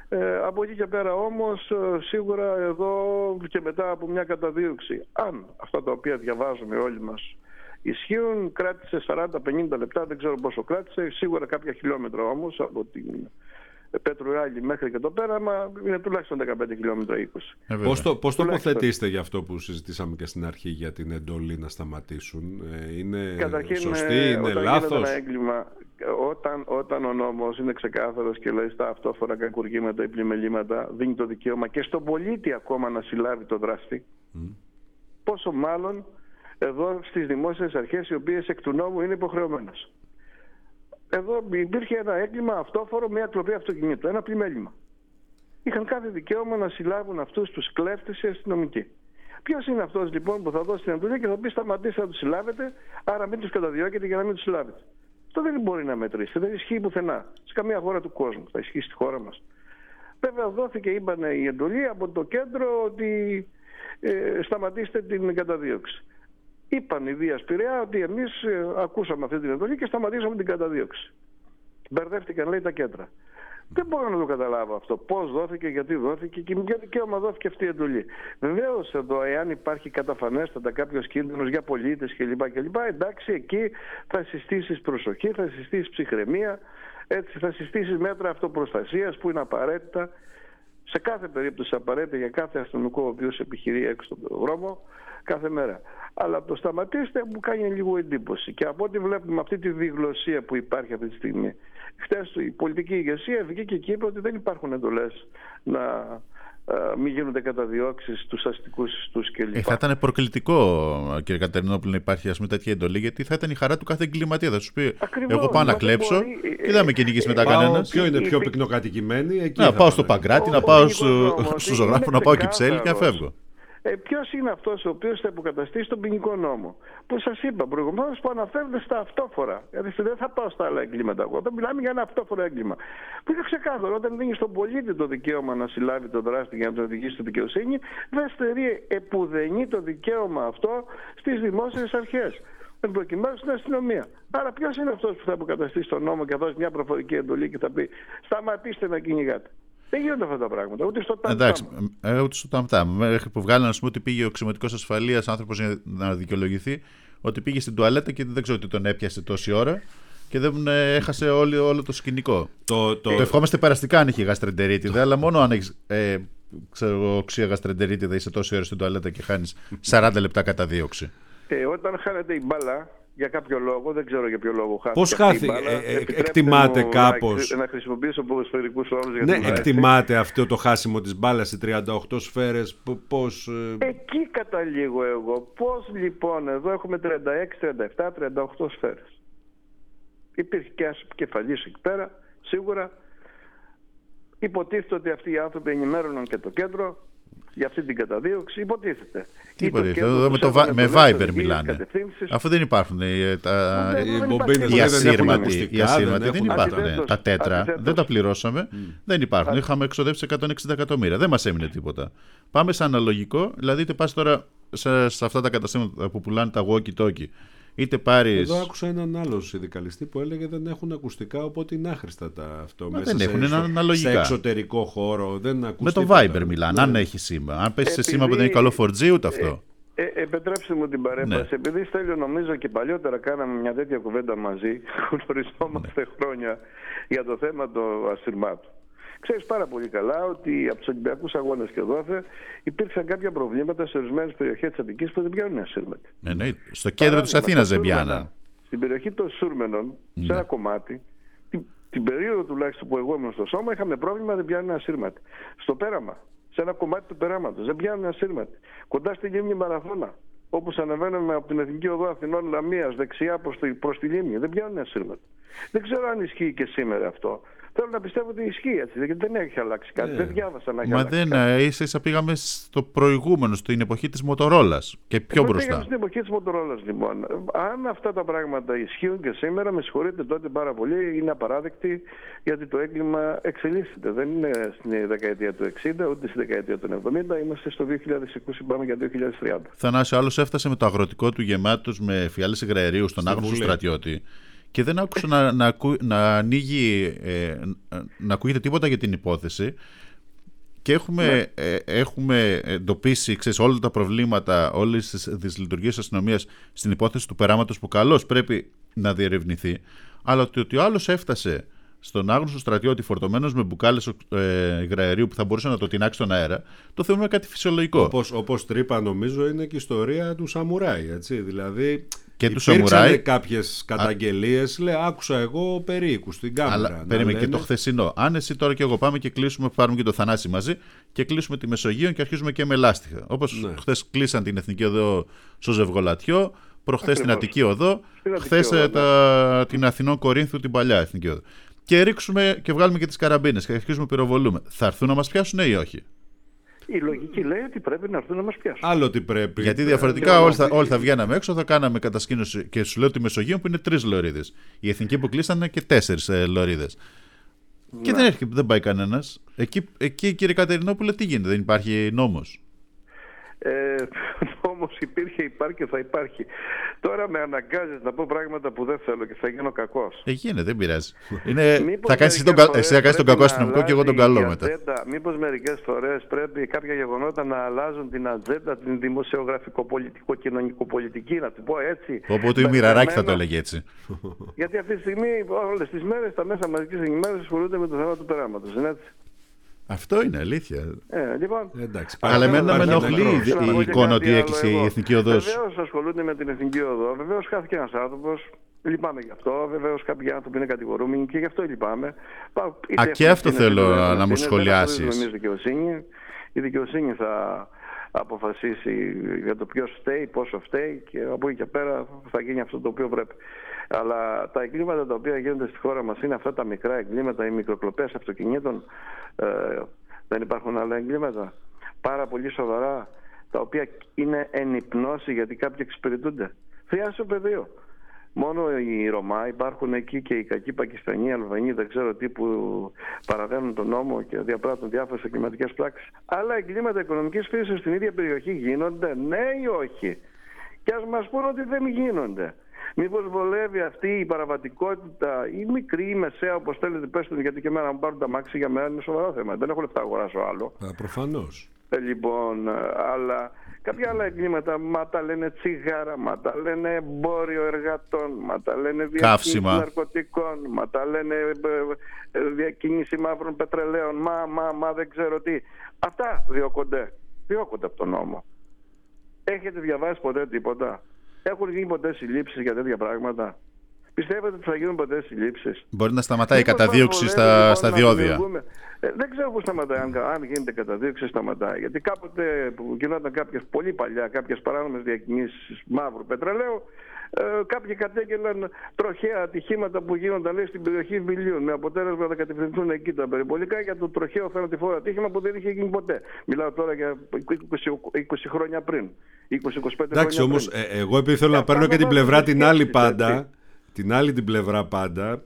Ε, από εκεί και πέρα όμως, σίγουρα εδώ και μετά από μια καταδίωξη, αν αυτά τα οποία διαβάζουμε όλοι μας ισχύουν, κράτησε σαράντα πενήντα λεπτά, δεν ξέρω πόσο κράτησε, σίγουρα κάποια χιλιόμετρα όμως από την Πέτρου Ράλη μέχρι και το πέραμα είναι τουλάχιστον δεκαπέντε χιλιόμετρα είκοσι. Ε, πώς το, πώς τοποθετήσετε για αυτό που συζητήσαμε και στην αρχή για την εντολή να σταματήσουν? Είναι Καταρχήν, σωστή, είναι όταν λάθος? Ένα έγκλημα, όταν, όταν ο νόμος είναι ξεκάθαρος και λέει στα αυτόφορα κακουργήματα ή πλημελήματα, δίνει το δικαίωμα και στον πολίτη ακόμα να συλλάβει το δράστη, mm. πόσο μάλλον εδώ στις δημόσιες αρχές οι οποίες εκ του νόμου είναι υποχρεωμένες. Εδώ υπήρχε ένα έγκλημα αυτόφορο, μια κλοπή αυτοκινήτου, ένα πλημέλημα. Είχαν κάθε δικαίωμα να συλλάβουν αυτούς τους κλέφτες οι αστυνομικοί. Ποιος είναι αυτός λοιπόν που θα δώσει την εντολή και θα πει σταματήστε να τους συλλάβετε, άρα μην τους καταδιώκετε για να μην τους συλλάβετε? Αυτό δεν μπορεί να μετρήσει, δεν ισχύει πουθενά, σε καμία χώρα του κόσμου, θα ισχύει στη χώρα μας. Βέβαια δόθηκε, είπαν, η εντολή από το κέντρο ότι ε, σταματήστε την καταδίωξη. Είπαν οι Δίας Πειραιά ότι εμείς ε, ακούσαμε αυτή την εντολή και σταματήσαμε την καταδίωξη. Μπερδεύτηκαν, λέει, τα κέντρα. Δεν μπορώ να το καταλάβω αυτό. Πώς δόθηκε, γιατί δόθηκε και με ποιο δικαίωμα δόθηκε αυτή η εντολή. Βεβαίως εδώ, εάν υπάρχει καταφανέστατα κάποιος κίνδυνος για πολίτες κλπ. κλπ. Εντάξει, εκεί θα συστήσεις προσοχή, θα συστήσεις ψυχραιμία, έτσι, θα συστήσεις μέτρα αυτοπροστασίας που είναι απαραίτητα. Σε κάθε περίπτωση απαραίτητα για κάθε αστυνομικό ο οποίος επιχειρεί έξω στον δρόμο κάθε μέρα. Αλλά το σταματήστε μου κάνει λίγο εντύπωση. Και από ό,τι βλέπουμε αυτή τη διγλωσία που υπάρχει αυτή τη στιγμή, χτες η πολιτική ηγεσία βγήκε και είπε ότι δεν υπάρχουν εντολές να α, μην γίνονται καταδιώξεις στους αστικούς τους κλπ. Ε, θα ήταν προκλητικό, κύριε Κατερινόπουλο, να υπάρχει, ας πούμε, τέτοια εντολή, γιατί θα ήταν η χαρά του κάθε εγκληματία. Θα σου πει: ακριβώς, εγώ πάω να κλέψω μπορεί, και δεν με κυνηγήσει μετά κανένας. Ποιο είναι πιο πυκνοκατοικημένοι, εκεί. Να πάω στο Παγκράτη, να πάω στο Ζωγράφο, να πάω Κυψέλη και να φεύγω. Ε, ποιος είναι αυτός ο οποίος θα υποκαταστήσει τον ποινικό νόμο? Που σας είπα προηγουμένως, που αναφέρεται στα αυτόφορα. Δηλαδή δεν θα πάω στα άλλα εγκλήματα εγώ. Δεν μιλάμε για ένα αυτόφορο έγκλημα. Που είναι ξεκάθαρο, όταν δίνει στον πολίτη το δικαίωμα να συλλάβει τον δράστη για να τον οδηγήσει στη δικαιοσύνη, δεν στερεί επουδενή το δικαίωμα αυτό στις δημόσιες αρχές. Εν προκειμένου στην αστυνομία. Άρα ποιος είναι αυτός που θα υποκαταστήσει τον νόμο και θα δώσει μια προφορική εντολή και θα πει σταματήστε να κυνηγάτε? Δεν γίνονται αυτά τα πράγματα, ούτε στο ταμτάμ. Εντάξει, ε, ούτε στο ταμτάμ. Μέχρι που βγάλανε, ας πούμε, ότι πήγε ο αξιωματικός ασφαλείας άνθρωπος για να δικαιολογηθεί, ότι πήγε στην τουαλέτα και δεν ξέρω τι τον έπιασε τόση ώρα και δεν ε, έχασε όλο, όλο το σκηνικό. Το, το... το ευχόμαστε περαστικά αν είχε γαστρεντερίτιδα, αλλά μόνο αν έχει ε, οξία γαστρεντερίτιδα είσαι τόση ώρα στην τουαλέτα και χάνεις σαράντα λεπτά καταδίωξη. Ε, όταν χάνεται η μπάλα, για κάποιο λόγο, δεν ξέρω για ποιο λόγο χάθηκε. Πώς χάθηκε, ε, ε, εκτιμάται κάπως. Να, να χρησιμοποιήσω ποδοσφαιρικούς όρους για ναι, εκτιμάται αυτό το χάσιμο της μπάλας σε τριάντα οκτώ σφαίρες, πώς... Ε... Εκεί καταλήγω εγώ. Πώς λοιπόν, εδώ έχουμε τριάντα έξι, τριάντα επτά, τριάντα οκτώ σφαίρες. Υπήρχε και ένας κεφαλής εκεί πέρα, σίγουρα. Υποτίθεται ότι αυτοί οι άνθρωποι ενημέρωναν και το κέντρο για αυτή την καταδίωξη, υποτίθεται. Τι υποτίθεται, εδώ με, το, με Viber μιλάνε. Αφού δεν υπάρχουν τα, οι ασύρματοι, οι ασύρματοι δεν υπάρχουν. Τα τέτρα δεν τα πληρώσαμε, mm. δεν υπάρχουν. Α. Είχαμε εξοδεύσει εκατόν εξήντα εκατομμύρια, δεν μας έμεινε τίποτα. Πάμε σε αναλογικό, δηλαδή είτε πας τώρα σε, σε αυτά τα καταστήματα που πουλάνε τα walkie-talkie, είτε πάρεις... Εδώ άκουσα έναν άλλο συνδικαλιστή που έλεγε δεν έχουν ακουστικά, οπότε είναι άχρηστα τα αυτό. Μα μέσα δεν έχουν, σε, είναι αναλογικά. Σε εξωτερικό χώρο δεν ακουστικά. Με το Viber τα... μιλάνε, ναι. Αν έχει σήμα. Αν πέσει σε σήμα που δεν είναι καλό φορ τζι, ούτε αυτό. Ε, ε, επιτρέψτε μου την παρέμβαση. Ναι. Επειδή Στέλιο, νομίζω και παλιότερα κάναμε μια τέτοια κουβέντα μαζί, γνωριζόμαστε ναι. χρόνια για το θέμα του ασυρμάτου. Ξέρεις πάρα πολύ καλά ότι από τους Ολυμπιακούς Αγώνες και δόθε υπήρξαν κάποια προβλήματα σε ορισμένες περιοχές της Αττικής που δεν πιάνουν ασύρματοι. Ναι, ναι. Στο κέντρο της Αθήνας δεν πιάναν. Στην περιοχή των Σούρμενων, ναι. σε ένα κομμάτι, την, την περίοδο τουλάχιστον που εγώ ήμουν στο σώμα, είχαμε πρόβλημα, δεν πιάνουν ασύρματοι. Στο πέραμα, σε ένα κομμάτι του περάματος, δεν πιάνουν ασύρματοι. Κοντά στη Λίμνη Μαραθώνα, όπως ανεβαίνουμε από την Εθνική Οδό Αθηνών Λαμίας, δεξιά προς τη, προς τη Λίμνη, δεν πιάνουν ασύρματοι. Δεν ξέρω αν ισχύει και σήμερα αυτό. Θέλω να πιστεύω ότι ισχύει έτσι, γιατί δεν έχει αλλάξει κάτι. Yeah. Δεν διάβασα να έχει Μα αλλάξει δεν, κάτι. ίσα ίσα πήγαμε στο προηγούμενο, στην εποχή της Μοτορόλας και πιο Εγώ μπροστά. Πήγαμε στην εποχή της Μοτορόλας λοιπόν. Αν αυτά τα πράγματα ισχύουν και σήμερα, με συγχωρείτε τότε πάρα πολύ, είναι απαράδεκτη, γιατί το έγκλημα εξελίσσεται. Δεν είναι στην δεκαετία του εξήντα, ούτε στη δεκαετία του εβδομήντα, είμαστε στο δύο χιλιάδες είκοσι, πάμε για δύο χιλιάδες τριάντα. Θανάση, άλλος έφτασε με το αγροτικό του γεμάτος με φιάλες υγραερίου στον άγνωστο στρατιώτη. και δεν άκουσα να, να, ακού, να ανοίγει, ε, να ακούγεται τίποτα για την υπόθεση. Και έχουμε, ναι. ε, έχουμε εντοπίσει, ξέρεις, όλα τα προβλήματα, όλες τις, τις λειτουργίες της αστυνομίας στην υπόθεση του περάματος που καλώς πρέπει να διερευνηθεί, αλλά ότι, ότι ο άλλος έφτασε στον άγνωστο στρατιώτη φορτωμένος με μπουκάλες ε, υγραερίου που θα μπορούσε να το τεινάξει στον αέρα, το θεωρούμε κάτι φυσιολογικό. Όπως, όπως τρύπα, νομίζω είναι και η ιστορία του Σαμουράι, έτσι, δηλαδή... Και του Σαμουράι. Κάποιες καταγγελίες, λέει, άκουσα εγώ περίοικου στην κάμερα. Αλλά περίμενε λένε... και το χθεσινό. Αν εσύ τώρα και εγώ πάμε και κλείσουμε, πάρουμε και το Θανάση μαζί και κλείσουμε τη Μεσογείο και αρχίζουμε και με λάστιχα. Όπως ναι. χθες κλείσαν την Εθνική Οδό στο Ζευγολατιό, προχθές την Αττική Οδό, χθες τα... την Αθηνών Κορίνθου την παλιά Εθνική Οδό. Και ρίξουμε και βγάλουμε και τις καραμπίνες και αρχίζουμε πυροβολούμε. Θα έρθουν να μας πιάσουν ή όχι? Η λογική λέει ότι πρέπει να έρθουν να μας πιάσουν. Άλλο τι πρέπει. Γιατί διαφορετικά όλοι θα, όλοι θα βγαίναμε έξω, θα κάναμε κατασκήνωση. Και σου λέω τη Μεσογείο που είναι τρεις λωρίδες. Η Εθνική που κλείσανε και τέσσερις ε, λωρίδες. Ναι. Και δεν, έρχεται, δεν πάει κανένας. Εκεί, εκεί, κύριε Κατερινόπουλε, τι γίνεται, δεν υπάρχει νόμος? Ε, νόμος υπήρχε, υπάρχει και θα υπάρχει. Τώρα με αναγκάζεις να πω πράγματα που δεν θέλω και θα γίνω κακός. Ε, γίνεται, δεν πειράζει. Είναι, θα κάνεις τον, εσύ θα κάνεις τον κακό αστυνομικό και εγώ τον καλό μετά. Μήπως μερικές φορές πρέπει κάποια γεγονότα να αλλάζουν την ατζέντα, την δημοσιογραφικό-πολιτικό-κοινωνικο-πολιτική, να την πω έτσι. Οπότε η Μοιραράκη θα το έλεγε έτσι. Γιατί αυτή τη στιγμή όλες τις μέρες τα μέσα μαζικής ενημέρωσης ασχολούνται με το θέμα του περάματος. Είναι έτσι. Αυτό είναι αλήθεια. Ε, λοιπόν, εντάξει, αλλά εμένα με ενοχλεί η εικόνα ότι έκλεισε η Εθνική Οδός. Βεβαίως ασχολούνται με την Εθνική Οδό. Βεβαίως χάθηκε ένας άνθρωπος. Λυπάμαι γι' αυτό. Βεβαίως κάποιοι άνθρωποι είναι κατηγορούμενοι και γι' αυτό λυπάμαι. Α, και αυτό θέλω να μου σχολιάσεις. Η δικαιοσύνη θα αποφασίσει για το ποιος φταίει, πόσο φταίει και από εκεί και πέρα θα γίνει αυτό το οποίο πρέπει. Αλλά τα εγκλήματα τα οποία γίνονται στη χώρα μας είναι αυτά τα μικρά εγκλήματα, οι μικροκλοπές αυτοκινήτων. Ε, δεν υπάρχουν άλλα εγκλήματα πάρα πολύ σοβαρά, τα οποία είναι εν υπνώση γιατί κάποιοι εξυπηρετούνται. Χρειάζεται πεδίο. Μόνο οι Ρωμά, υπάρχουν εκεί και οι κακοί Πακιστανοί, Αλβανοί, δεν ξέρω τι, που παραβαίνουν τον νόμο και διαπράττουν διάφορες εγκληματικές πράξεις. Άλλα εγκλήματα οικονομικής φύσης στην ίδια περιοχή γίνονται, ναι ή όχι? Και ας μας πούνε ότι δεν γίνονται. Μήπως βολεύει αυτή η παραβατικότητα, η μικρή, η μεσαία, όπως θέλετε, πες τον, γιατί και εμένα μου πάρουν τα μάξι, για μένα είναι σοβαρό θέμα. Δεν έχω λεφτά να αγοράσω άλλο. Α, προφανώς. Ε, λοιπόν, αλλά κάποια άλλα εγκλήματα, μα τα λένε τσιγάρα, μα τα λένε εμπόριο εργατών, μα τα λένε διακίνηση ναρκωτικών, μα τα λένε διακίνηση μαύρων πετρελαίων, μα, μα, μα δεν ξέρω τι. Αυτά διώκονται. Διώκονται από τον νόμο. Έχετε διαβάσει ποτέ τίποτα? Έχουν γίνει ποτέ συλλήψεις για τέτοια πράγματα? Πιστεύετε ότι θα γίνουν ποτέ συλλήψεις? Μπορεί να σταματάει η καταδίωξη στα, λοιπόν, στα διόδια. Ε, δεν ξέρω πού σταματάει, αν, αν γίνεται καταδίωξη, σταματάει. Γιατί κάποτε που γινόταν κάποιες πολύ παλιά, κάποιες παράνομες διακινήσεις μαύρου πετρελαίου, ε, κάποιοι κατέγγελαν τροχαία ατυχήματα που γίνονταν, λέει, στην περιοχή Βιλίων, με αποτέλεσμα να κατευθυνθούν εκεί τα περιπολικά για το τροχαίο θανατηφόρο ατύχημα που δεν είχε γίνει ποτέ. Μιλάω τώρα για είκοσι χρόνια πριν. είκοσι είκοσι πέντε Εντάξει, χρόνια όμως, πριν. Ε, εγώ επειδή θέλω να παίρνω και την πλευρά την άλλη πάντα. Την άλλη την πλευρά πάντα,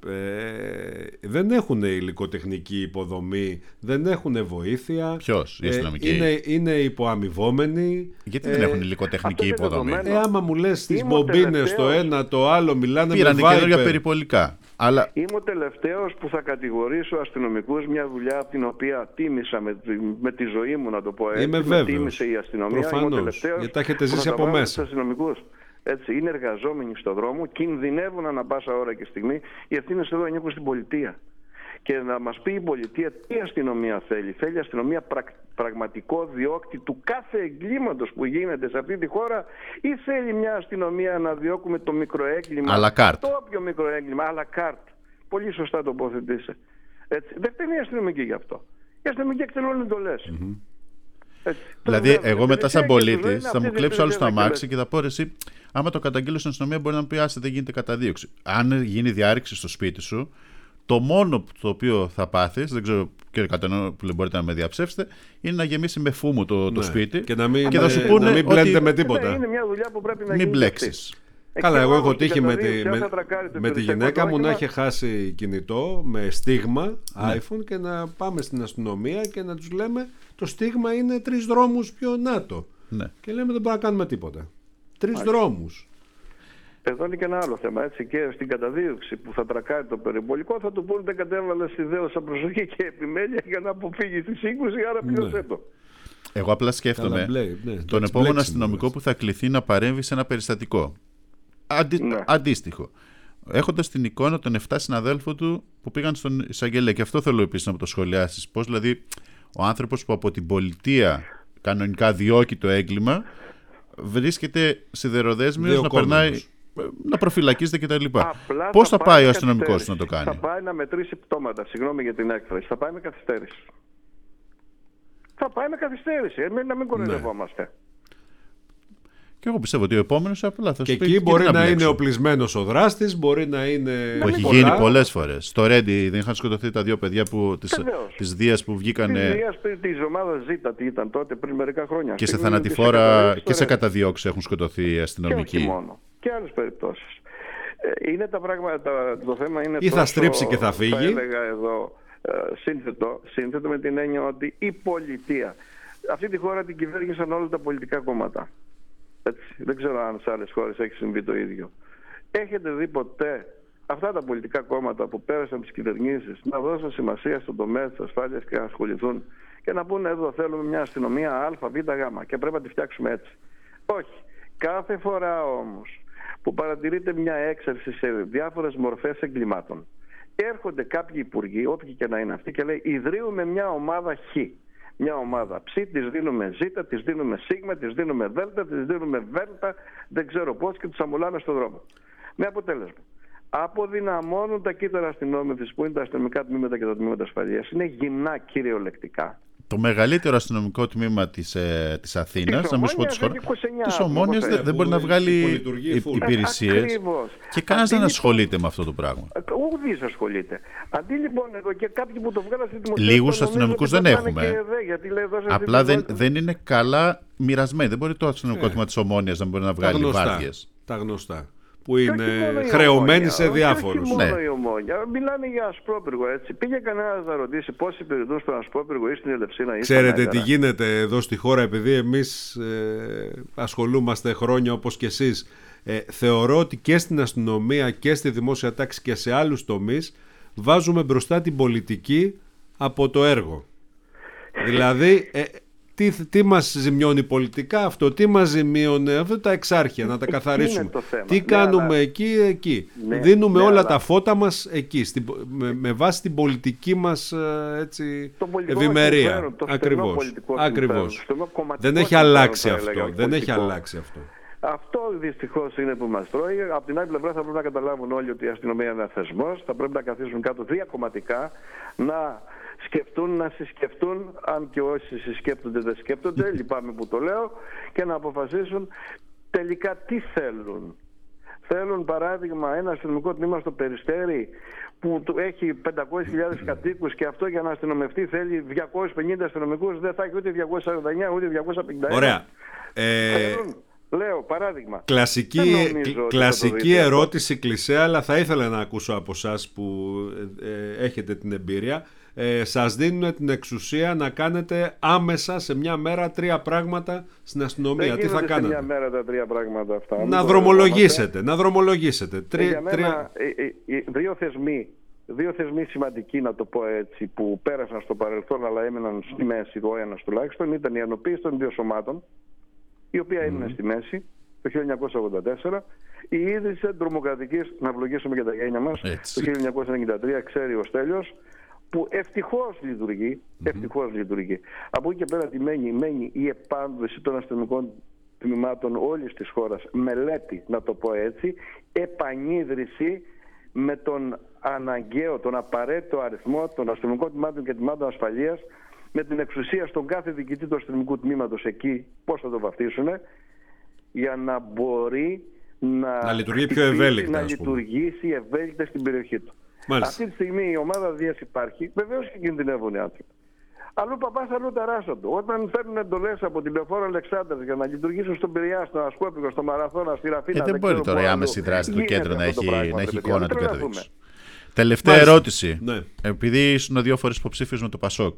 ε, δεν έχουν υλικοτεχνική υποδομή, δεν έχουν βοήθεια. Ποιος, οι αστυνομικοί? Ε, είναι, είναι υποαμοιβόμενοι. Γιατί ε, δεν έχουν υλικοτεχνική υποδομή? Ε, άμα μου λες τις μπομπίνες το ένα, το άλλο, μιλάνε Πήραν με Viper. Πήραν και περιπολικά. Αλλά... Είμαι ο τελευταίος που θα κατηγορήσω αστυνομικούς, μια δουλειά από την οποία τίμησα με, με τη ζωή μου, να το πω έτσι. Είμαι βέβαιος. Τίμησε η αστυνομία. Προφανώς, γιατί τα έχετε ζήσει από μέσα. Έτσι, είναι εργαζόμενοι στον δρόμο, κινδυνεύουν ανά πάσα ώρα και στιγμή. Οι ευθύνες εδώ ανήκουν στην πολιτεία. Και να μας πει η πολιτεία τι αστυνομία θέλει. Θέλει αστυνομία πρακ, πραγματικό διώκτη του κάθε εγκλήματος που γίνεται σε αυτή τη χώρα, ή θέλει μια αστυνομία να διώκουμε το μικροέγκλημα, το όποιο μικροέγκλημα, à la carte. Πολύ σωστά τοποθετήσε. Δεν είναι η αστυνομική γι' αυτό. Οι αστυνομικοί εκτελούν εντολές. Mm-hmm. Έτσι. Δηλαδή, εγώ μετά, σαν πολίτη, θα μου κλέψω άλλο στο αμάξι και θα πω: εσύ, άμα το καταγγείλω στην αστυνομία, μπορεί να μου πει: άσε, δεν γίνεται καταδίωξη. Αν γίνει διάρρηξη στο σπίτι σου, το μόνο το οποίο θα πάθεις, δεν ξέρω, κύριε Κατερινόπουλε, μπορείτε να με διαψεύσετε, είναι να γεμίσει με φούμο το, το ναι. σπίτι και να μην, και θα σου πούνε να μην μπλένετε ότι... με τίποτα. Είναι μια δουλειά που πρέπει να μην γίνει. μπλέξεις. Καλά, εγώ έχω τύχει με τη, με, με τη γυναίκα μου να έχει χάσει κινητό με στίγμα ναι. iPhone και να πάμε στην αστυνομία και να τους λέμε το στίγμα είναι τρεις δρόμους πιο νάτο. Ναι. Και λέμε δεν μπορούμε να κάνουμε τίποτα. Τρεις Άχι. δρόμους. Εδώ είναι και ένα άλλο θέμα. Έτσι, και στην καταδίωξη που θα τρακάρει το περιβολικό θα του πούνε δεν κατέβαλε ιδέωσα προσοχή και επιμέλεια για να αποφύγει τη σύγκρουση, άρα πλήρωσέ ναι. το. Εγώ απλά σκέφτομαι μπλέ, ναι, τον επόμενο αστυνομικό ναι. που θα κληθεί να παρέμβει σε ένα περιστατικό. Αντι... Ναι. Αντίστοιχο. Έχοντας την εικόνα των επτά συναδέλφων του που πήγαν στον εισαγγελέα. Και αυτό θέλω επίσης να το σχολιάσεις. Πώς δηλαδή ο άνθρωπος που από την πολιτεία κανονικά διώκει το έγκλημα βρίσκεται σιδεροδέσμιος να περνάει, να προφυλακίζεται κτλ. Πώς θα, θα πάει ο αστυνομικός να το κάνει? Θα πάει να μετρήσει πτώματα, συγγνώμη για την έκφραση. Θα πάει με καθυστέρηση. Θα πάει με καθυστέρηση. Εμείς να μην κοροϊδευόμαστε. Ναι. Και εγώ πιστεύω ότι ο επόμενος απλά θα και εκεί μπορεί να, να είναι οπλισμένος ο δράστης, μπορεί να είναι. Που έχει πολλά. γίνει πολλές φορές. Στο Ρέντι δεν είχαν σκοτωθεί τα δύο παιδιά που, της, της Δίας που βγήκαν. Της Δίας, της ομάδας Ζήτα, τι ήταν τότε πριν μερικά χρόνια. Και σε θανατηφόρα και σε καταδιώξεις έχουν σκοτωθεί οι αστυνομικοί. Και όχι μόνο. Και άλλες περιπτώσεις. Είναι τα πράγματα. Το θέμα είναι. Ή θα στρίψει και θα φύγει. Θα έλεγα εδώ σύνθετο, σύνθετο με την έννοια ότι η πολιτεία. Αυτή τη χώρα την κυβέρνησαν όλα τα πολιτικά κόμματα. Έτσι. Δεν ξέρω αν σε άλλες χώρες έχει συμβεί το ίδιο. Έχετε δει ποτέ αυτά τα πολιτικά κόμματα που πέρασαν τις κυβερνήσεις να δώσουν σημασία στον τομέα της ασφάλειας και να ασχοληθούν και να πούνε εδώ θέλουμε μια αστυνομία Α, Β, Γ και πρέπει να τη φτιάξουμε έτσι? Όχι. Κάθε φορά όμως που παρατηρείται μια έξαρση σε διάφορες μορφές εγκλημάτων, έρχονται κάποιοι υπουργοί, όποιοι και να είναι αυτοί, και λέει ιδρύουμε μια ομάδα Χ. Μια ομάδα Ψ, της δίνουμε Ζ, της δίνουμε Σ, της δίνουμε Δ, της δίνουμε Β, δεν ξέρω πώς, και τους αμολάμε στον δρόμο. Με αποτέλεσμα, αποδυναμώνουν τα κύτταρα αστυνόμευσης που είναι τα αστυνομικά τμήματα και τα τμήματα ασφαλείας. Είναι γυμνά κυριολεκτικά. Το μεγαλύτερο αστυνομικό τμήμα της, ε, της Αθήνας, να μην σου πω της χώρας, της Ομόνοιας δεν, δεν μπορεί να βγάλει υπηρεσίες και κανένας δεν ασχολείται με αυτό το πράγμα. Ουδής ασχολείται. Αντί λοιπόν εδώ και κάποιοι που το βγάλαν στη δημοσιογραφία. Λίγους αστυνομικούς δεν έχουμε. Εδώ, γιατί, λέει, απλά δεν, δεν είναι καλά μοιρασμένοι. Δεν μπορεί το αστυνομικό τμήμα της Ομόνοιας να μπορεί να βγάλει βάρδιες. Τα γνωστά. Που είναι χρεωμένοι σε διάφορους. Όχι μόνο η Ομόνια. Μιλάνε για ασπρόπυργο, έτσι. Πήγε κανένας να ρωτήσει πόσοι υπηρετούν στον ασπρόπυργο ή στην Ελευσίνα ή. Ξέρετε τι γίνεται εδώ στη χώρα, επειδή εμείς ε, ασχολούμαστε χρόνια όπως και εσείς. Ε, θεωρώ ότι και στην αστυνομία και στη δημόσια τάξη και σε άλλους τομείς βάζουμε μπροστά την πολιτική από το έργο. Δηλαδή. Ε, Τι, τι μας ζημιώνει πολιτικά αυτό, τι μας ζημιώνει αυτό, τα εξάρχεια, να τα καθαρίσουμε. Τι ναι, κάνουμε αλλά... εκεί, εκεί. Ναι, Δίνουμε ναι, όλα αλλά... τα φώτα μας εκεί, στην, με, με βάση την πολιτική μας έτσι, ευημερία. Ακριβώς. Ακριβώς. Δεν έχει αλλάξει αυτό. Έλεγα, δεν έχει αλλάξει αυτό. Αυτό δυστυχώς είναι που μας τρώει. Από την άλλη πλευρά θα πρέπει να καταλάβουν όλοι ότι η αστυνομία είναι ένα θεσμός. Θα πρέπει να καθίσουν κάτω διακομματικά, να σκεφτούν, να συσκεφτούν, αν και όσοι συσκέπτονται δεν σκέπτονται, λυπάμαι που το λέω, και να αποφασίσουν τελικά τι θέλουν. Θέλουν παράδειγμα ένα αστυνομικό τμήμα στο Περιστέρι που έχει πεντακόσιες χιλιάδες κατοίκους και αυτό για να αστυνομευτεί θέλει διακόσιους πενήντα αστυνομικούς, δεν θα έχει ούτε διακόσια σαράντα εννέα ούτε διακόσια πενήντα ένα. Ωραία. Ε... Θέλουν, λέω παράδειγμα. Κλασική, κλασική ερώτηση κλισέ, αλλά θα ήθελα να ακούσω από εσάς που ε, έχετε την εμπειρία. Ε, σας δίνουν την εξουσία να κάνετε άμεσα σε μια μέρα τρία πράγματα στην αστυνομία. Τι θα κάνετε? Σε μια μέρα τα τρία πράγματα αυτά. Να δρομολογήσετε, να δρομολογήσετε. Τρι, για μένα, τρία... οι, οι, δύο, θεσμοί, δύο θεσμοί σημαντικοί, να το πω έτσι, που πέρασαν στο παρελθόν αλλά έμειναν στη μέση, ο ένας τουλάχιστον, ήταν η ενοποίηση των δύο σωμάτων, η οποία έμεινε mm. στη μέση το χίλια εννιακόσια ογδόντα τέσσερα. Η ίδρυση τρομοκρατικής, να ευλογήσουμε και τα γένια μας, έτσι. Το χίλια εννιακόσια ενενήντα τρία, ξέρει ο Στέλιος, που ευτυχώς λειτουργεί, mm-hmm. ευτυχώς λειτουργεί. Από εκεί και πέρα τι μένει, μένει η επάνδυση των αστυνομικών τμήματων όλης της χώρας, μελέτη, να το πω έτσι, επανίδρυση με τον αναγκαίο, τον απαραίτητο αριθμό των αστυνομικών τμήματων και τμήματων ασφαλείας, με την εξουσία στον κάθε διοικητή του αστυνομικού τμήματος εκεί, πώς θα το βαφτίσουν, για να μπορεί να, να λειτουργεί πιο ευέλικτα, να λειτουργήσει ευέλικτα στην περιοχή του. Μάλιστα. Αυτή τη στιγμή η ομάδα Δίας υπάρχει, βεβαίως και κινδυνεύουν οι άνθρωποι. Αλλού παπάς, αλλού ταράσσοντο. Όταν παίρνουν εντολές από την Λεωφόρο Αλεξάνδρας για να λειτουργήσουν στον Πειραιά, στον Ασκόπικο, στο Μαραθώνα, στη Ραφίνα. Ε, δεν μπορεί τώρα η άμεση δράση του κέντρου να έχει, πράγμα, να έχει εικόνα την καταδείξη. Τελευταία Μάλιστα. ερώτηση. Ναι. Επειδή ήσουν δύο φορές υποψήφιος με το Πασόκ,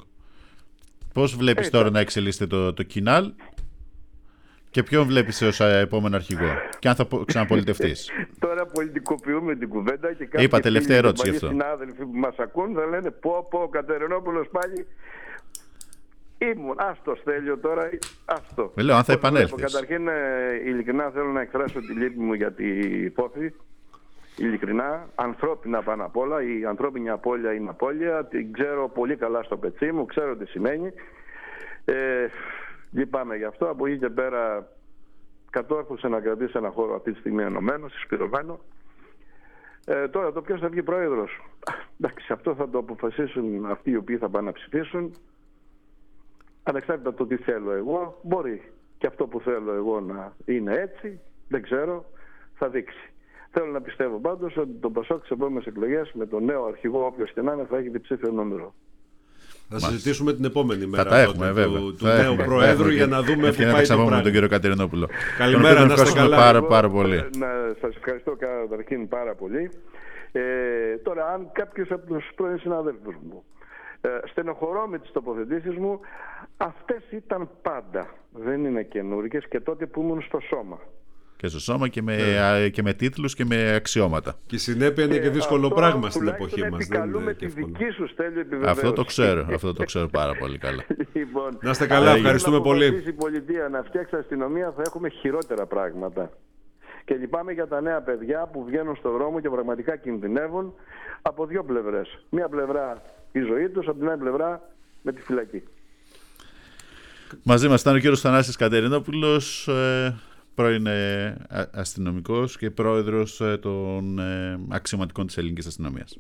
πώς βλέπεις τώρα να εξελίσσεται το, το Κινάλ και ποιον βλέπεις ως επόμενο αρχηγό? Και αν θα ξαναπολιτευτείς. Τώρα πολιτικοποιούμε την κουβέντα και κάποιοι Είπα τελευταία ερώτηση γι' αυτό. συνάδελφοι που μας ακούν θα λένε πω πω ο Κατερινόπουλος πάλι ήμουν. Άστο Στέλιο τώρα, άστο. Με λέω αν θα επανέλθεις. Καταρχήν ειλικρινά θέλω να εκφράσω τη λύπη μου για την υπόθεση. Ειλικρινά, ανθρώπινα πάνω απ' όλα. Η ανθρώπινη απώλεια είναι απώλεια. Την ξέρω πολύ καλά στο πετσί μου, ξέρω τι σημαίνει. Ε, λυπάμαι γι' αυτό. Από εκεί και πέρα κατόρθωσε να κρατήσει ένα χώρο αυτή τη στιγμή ενωμένο, συσπηρωμένο. Ε, τώρα το ποιος θα βγει πρόεδρος. Εντάξει, αυτό θα το αποφασίσουν αυτοί οι οποίοι θα πάνε να ψηφίσουν. Ανεξάρτητα από το τι θέλω εγώ, μπορεί και αυτό που θέλω εγώ να είναι έτσι. Δεν ξέρω, θα δείξει. Θέλω να πιστεύω πάντως ότι το ΠΑΣΟΚ στις επόμενες εκλογές με τον νέο αρχηγό, όποιος και να είναι, θα έχει διψήφιο νούμερο. Θα συζητήσουμε την επόμενη μέρα θα τα έχουμε, τότε, βέβαια. του, του νέου έχουμε, Προέδρου έχουμε, για να δούμε πού πάει το πράγμα. Με τον κύριο Κατερινόπουλο. Καλημέρα, να είστε καλά. Πάρα, πάρα πολύ. Να σας ευχαριστώ καταρχήν πάρα πολύ. Ε, τώρα, αν κάποιος από τους πρώην συναδέλφους μου ε, στενοχωρώ με τις τοποθετήσεις μου, αυτές ήταν πάντα. Δεν είναι καινούργιες και τότε που ήμουν στο σώμα. Και στο σώμα και με, yeah. και με τίτλους και με αξιώματα. Και η συνέπεια είναι και δύσκολο αυτό, πράγμα στην εποχή μας. Επικαλούμε τη δική σου Στέλιο επιβεβαίωση. Αυτό το ξέρω, αυτό το ξέρω πάρα πολύ καλά. Λοιπόν, να είστε καλά, ευχαριστούμε πολύ. Αν η πολιτεία να φτιάξει αστυνομία θα έχουμε χειρότερα πράγματα. Και λυπάμαι για τα νέα παιδιά που βγαίνουν στον δρόμο και πραγματικά κινδυνεύουν από δύο πλευρές. Μία πλευρά η ζωή τους, από την άλλη πλευρά με τη φυλακή. Μαζί μας ήταν ο κύριος Θανάσης Κατερινόπουλος, ε, πρώην ε, αστυνομικός και πρόεδρος ε, των ε, αξιωματικών της ελληνικής αστυνομίας.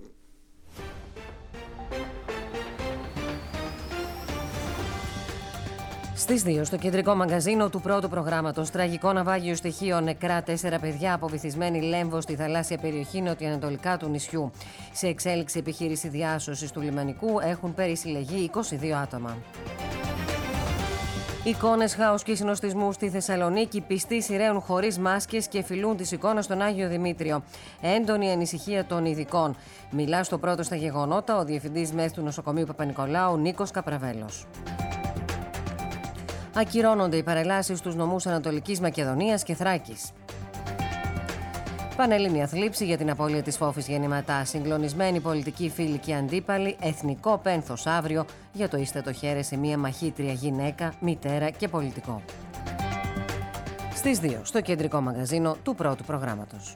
Στις δύο, στο κεντρικό μαγκαζίνο του πρώτου προγράμματος, τραγικό ναυάγιο στοιχείο, νεκρά τέσσερα παιδιά από βυθισμένη Λέμβο στη θαλάσσια περιοχή νοτιοανατολικά του νησιού. Σε εξέλιξη επιχείρηση διάσωσης του λιμενικού έχουν περισυλλεγεί είκοσι δύο άτομα. Εικόνες χάους και συνοστισμού στη Θεσσαλονίκη. Πιστοί σειραίουν χωρίς μάσκες και φιλούν τις εικόνες στον Άγιο Δημήτριο. Έντονη ανησυχία των ειδικών. Μιλά στο πρώτο στα γεγονότα ο διευθυντής ΜΕΘ του νοσοκομείου Παπα-Νικολάου, Νίκος Καπραβέλος. Ακυρώνονται οι παρελάσεις στους νομούς Ανατολικής Μακεδονίας και Θράκης. Πανελλήνια θλίψη για την απώλεια της Φόφης Γεννηματά. Συγκλονισμένοι πολιτικοί φίλοι και αντίπαλοι. Εθνικό πένθος αύριο για το είστε το χέρι σε μια μαχήτρια γυναίκα, μητέρα και πολιτικό. Στις δύο, στο κεντρικό μαγκαζίνο του πρώτου προγράμματος.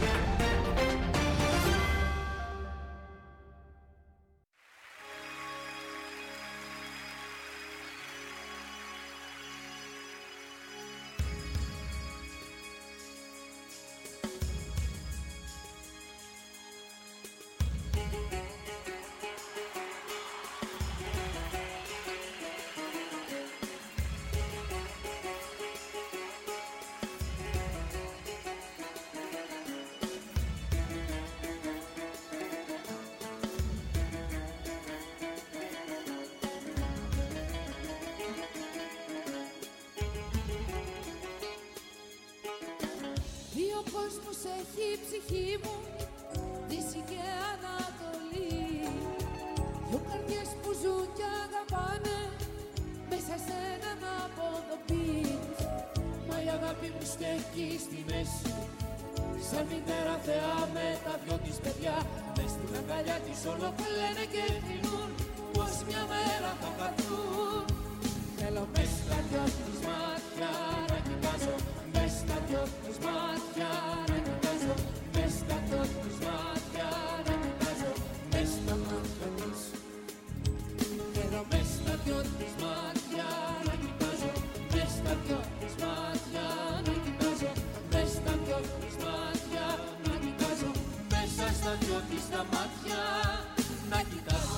Έχει η ψυχή μου Δύση και Ανατολή. Δυο καρδιές που ζουν και αγαπάνε μέσα σε έναν αποδοπή. Μα η αγάπη μου στέκει στη μέση, σαν μητέρα θεά με τα δυο της παιδιά. Μες στην αγκαλιά της όλο κλαίνε και θυνούν πως μια μέρα θα χαθούν. Θέλω μες στα δυο της μάτια να κοιτάζω, μες στα δυο της μάτια να κοιτάζω, μες στα δυο της μάτια να κοιτάζω, μες στα μάτια της. Θέλω μες στα δυο της μάτια να κοιτάζω, μες στα δυο της μάτια να κοιτάζω, μες στα δυο της μάτια να κοιτάζω, μέσα στα δυο της τα μάτια να κοιτάζω.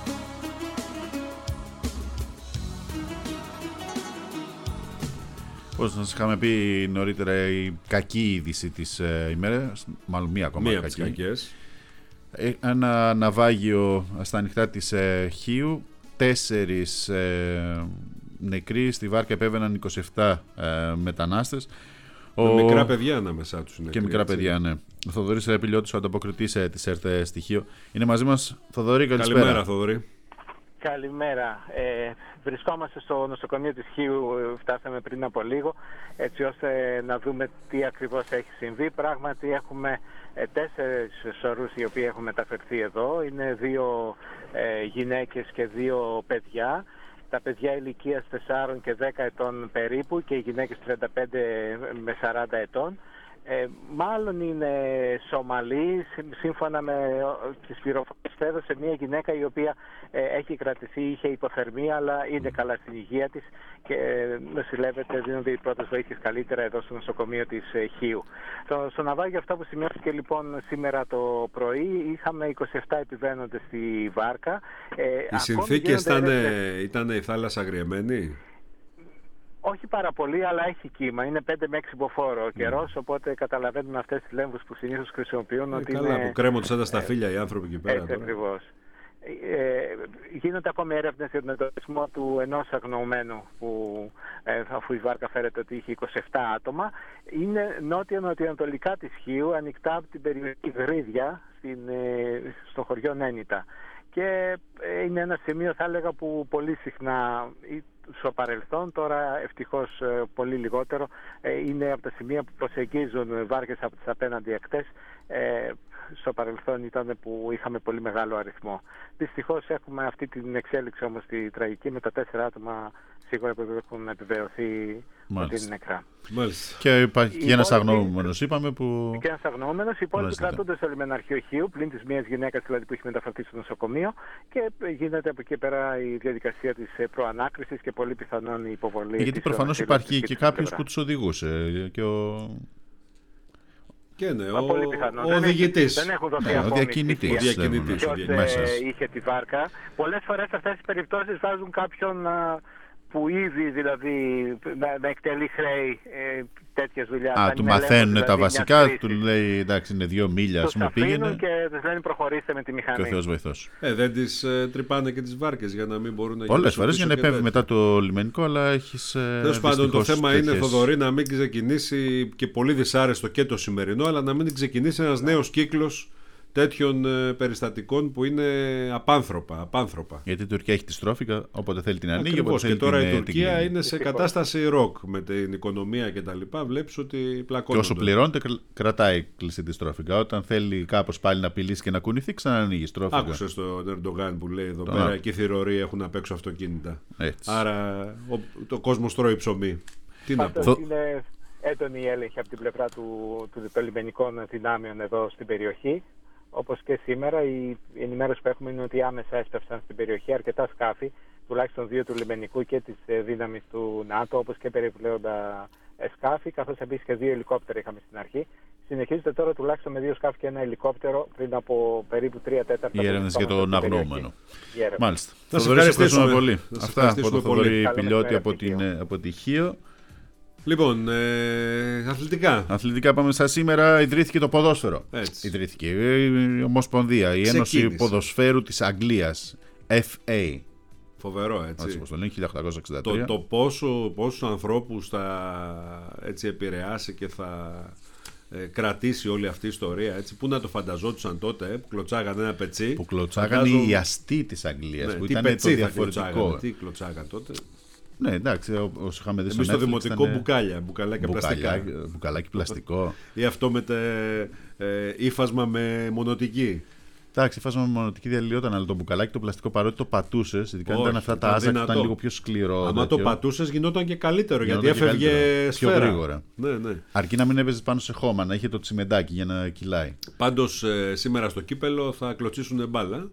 Όπως σας είχαμε πει νωρίτερα, η κακή είδηση της ε, ημέρας, μάλλον μία ακόμα μία κακή. Κακές. Ε, ένα ναυάγιο στα ανοιχτά της ε, Χίου, τέσσερις ε, νεκροί, στη βάρκα επέβαιναν είκοσι επτά ε, μετανάστες. Με ο... μικρά παιδιά ανάμεσά τους είναι. Και μικρά έτσι. παιδιά, ναι. Ο Θοδωρής Επιλιώτης, ο ανταποκριτής ε, της ΕΡΤ στοιχείο, είναι μαζί μας. Θοδωρή, καλησπέρα. Καλημέρα, Θοδωρή. Καλημέρα. Ε, βρισκόμαστε στο νοσοκομείο της Χίου, φτάσαμε πριν από λίγο, έτσι ώστε να δούμε τι ακριβώς έχει συμβεί. Πράγματι έχουμε ε, τέσσερις σωρούς οι οποίοι έχουν μεταφερθεί εδώ. Είναι δύο ε, γυναίκες και δύο παιδιά. Τα παιδιά ηλικίας τεσσάρων και δέκα ετών περίπου και οι γυναίκες τριάντα πέντε με σαράντα ετών. Ε, μάλλον είναι Σομαλοί, σύμφωνα με τις πληροφορίες έδωσε μια γυναίκα η οποία ε, έχει κρατηθεί, είχε υποθερμία, αλλά είναι καλά στην υγεία της και ε, νοσηλεύεται, δίνονται οι πρώτες βοήθειες καλύτερα εδώ στο νοσοκομείο της ε, Χίου. Στο, στο ναυάγιο αυτό που σημειώθηκε λοιπόν σήμερα το πρωί, είχαμε είκοσι επτά επιβαίνοντες στη βάρκα. Ε, οι συνθήκες ήταν, ήταν η θάλασσα αγριεμένη? Όχι πάρα πολύ, αλλά έχει κύμα. Είναι πέντε με έξι μποφόρ ο καιρός, mm. οπότε καταλαβαίνουμε αυτές τις λέμβους που συνήθως χρησιμοποιούν. Ε, ότι καλά, είναι... που κρέμονται σαν τα σταφύλια οι άνθρωποι εκεί πέρα. Έτσι ακριβώς. Ε, γίνονται ακόμη έρευνες για τον εντοπισμό του ενός αγνοωμένου που ε, αφού η βάρκα φέρεται ότι είχε είκοσι επτά άτομα. Είναι νότιο-νοτιοανατολικά της Χίου, ανοιχτά από την περιοχή Γρίδια, στην, ε, στο χωριό Νένητα. Και ε, είναι ένα σημείο, θα έλεγα, που πολύ συχνά στο παρελθόν, τώρα ευτυχώς πολύ λιγότερο, είναι από τα σημεία που προσεγγίζουν βάρκες από τις απέναντι ακτές. Στο παρελθόν ήταν που είχαμε πολύ μεγάλο αριθμό. Δυστυχώς έχουμε αυτή την εξέλιξη όμως τη τραγική, με τα τέσσερα άτομα σίγουρα που έχουν επιβεβαιωθεί ότι είναι νεκρά. Μάλιστα. Και υπάρχει και ένας αγνοούμενος, είπαμε, που... Και ένας αγνοούμενος. Οι υπόλοιποι κρατούνται στο λιμεναρχείο Χίου, πλην της μιας γυναίκας δηλαδή που έχει μεταφερθεί στο νοσοκομείο, και γίνεται από εκεί πέρα η διαδικασία της προανάκρισης και πολύ πιθανόν η υποβολή. Γιατί προφανώς υπάρχει και κάποιος που τους οδηγούσε. Και ο... Και ναι, ο, ο οδηγητής. Δεν έχουν δοθεί ναι, ο διακινητής. Ο διακινητής. Ποιος είχε τη βάρκα. Πολλές φορές αυτές τις περιπτώσεις βάζουν κάποιον που ήδη δηλαδή να, να εκτελεί χρέη ε, τέτοιες δουλειάς. Α, του μαθαίνουν δηλαδή, τα βασικά, του λέει εντάξει είναι δύο μίλια, ας πούμε, πήγαινε. Και τους λένε προχωρήστε με τη μηχανή. Και ο Θεός βοηθός. Ε, δεν τις ε, τρυπάνε και τις βάρκες για να μην μπορούν να γίνουν. Πολλές φορές για να επέμβει μετά το λιμενικό, αλλά έχεις. Τέλος πάντων, το θέμα τέτοιες... είναι, Θοδωρή, να μην ξεκινήσει, και πολύ δυσάρεστο και το σημερινό, αλλά να μην ξεκινήσει ένας νέος κύκλος τέτοιων ε, περιστατικών που είναι απάνθρωπα, απάνθρωπα. Γιατί η Τουρκία έχει τη στρόφικα, όποτε θέλει την ανοίγει. Ακριβώς, και τώρα την, η Τουρκία την... είναι σε κατάσταση ροκ με την οικονομία και τα λοιπά. Βλέπεις ότι πλακώνονται. Και όσο πληρώνεται, κρατάει κλειστή τη στρόφικα. Όταν θέλει κάπως πάλι να απειλήσει και να κουνηθεί, ξανανοίγει στρόφικα. Άκουσες τον Ερντογάν που λέει εδώ το πέρα, και οι θηροροί έχουν απ' έξω αυτοκίνητα. Έτσι. Άρα ο, το κόσμος τρώει ψωμί. Τι να πω. Είναι έντονη η έλεγχη από την πλευρά του, του, των λιμενικών δυνάμεων εδώ στην περιοχή. Όπως και σήμερα, η ενημέρωση που έχουμε είναι ότι άμεσα έσπευσαν στην περιοχή αρκετά σκάφη, τουλάχιστον δύο του λιμενικού και της δύναμης του ΝΑΤΟ, όπως και περιπλέοντα σκάφη, καθώς επίσης και δύο ελικόπτερα είχαμε στην αρχή. Συνεχίζεται τώρα τουλάχιστον με δύο σκάφη και ένα ελικόπτερο πριν από περίπου τρία τέταρτα. Οι έρευνες για τον αγνοούμενο. Μάλιστα. Θα σας ευχαριστήσουμε πολύ. Αυτά από το Θοδωρή Πιλιώτη από τη Χίο. Λοιπόν, ε, αθλητικά. Αθλητικά πάμε σαν σήμερα. Ιδρύθηκε το ποδόσφαιρο. Έτσι. Ιδρύθηκε η Ομοσπονδία, η Ένωση Ξεκίνησε. Ποδοσφαίρου της Αγγλίας, εφ έι. Φοβερό, έτσι. Έτσι όπως το λένε, χίλια οκτακόσια εξήντα τρία. Το, το πόσο, πόσους ανθρώπους θα έτσι επηρεάσει και θα ε, κρατήσει όλη αυτή η ιστορία. Έτσι. Πού να το φανταζόντουσαν τότε, ε, που κλωτσάγαν ένα πετσί. Που κλωτσάγαν Φαντάζω... οι αστεί της Αγγλίας, ναι, που ήταν το διαφορετικό. Τι κλωτσάγαν τότε. Ναι, εντάξει, όπως είχαμε δει στο δημοτικό ήταν... μπουκάλια, μπουκαλάκια πλαστικά. Μπουκαλάκι πλαστικό. Ή αυτό με τε, ε, ύφασμα με μονοτική. Εντάξει, ύφασμα με μονοτική διαλυόταν, αλλά το μπουκαλάκι το πλαστικό, παρότι το πατούσες, ειδικά αν ήταν αυτά τα άζα που ήταν λίγο πιο σκληρό. Άμα το πατούσες γινόταν και καλύτερο, γινόταν γιατί έφευγε σφαίρα. Πιο γρήγορα. Ναι, ναι. Αρκεί να μην έπαιζες πάνω σε χώμα, να είχε το τσιμεντάκι για να κυλάει. Πάντως ε, σήμερα στο κύπελο θα κλωτσίσουν μπάλα.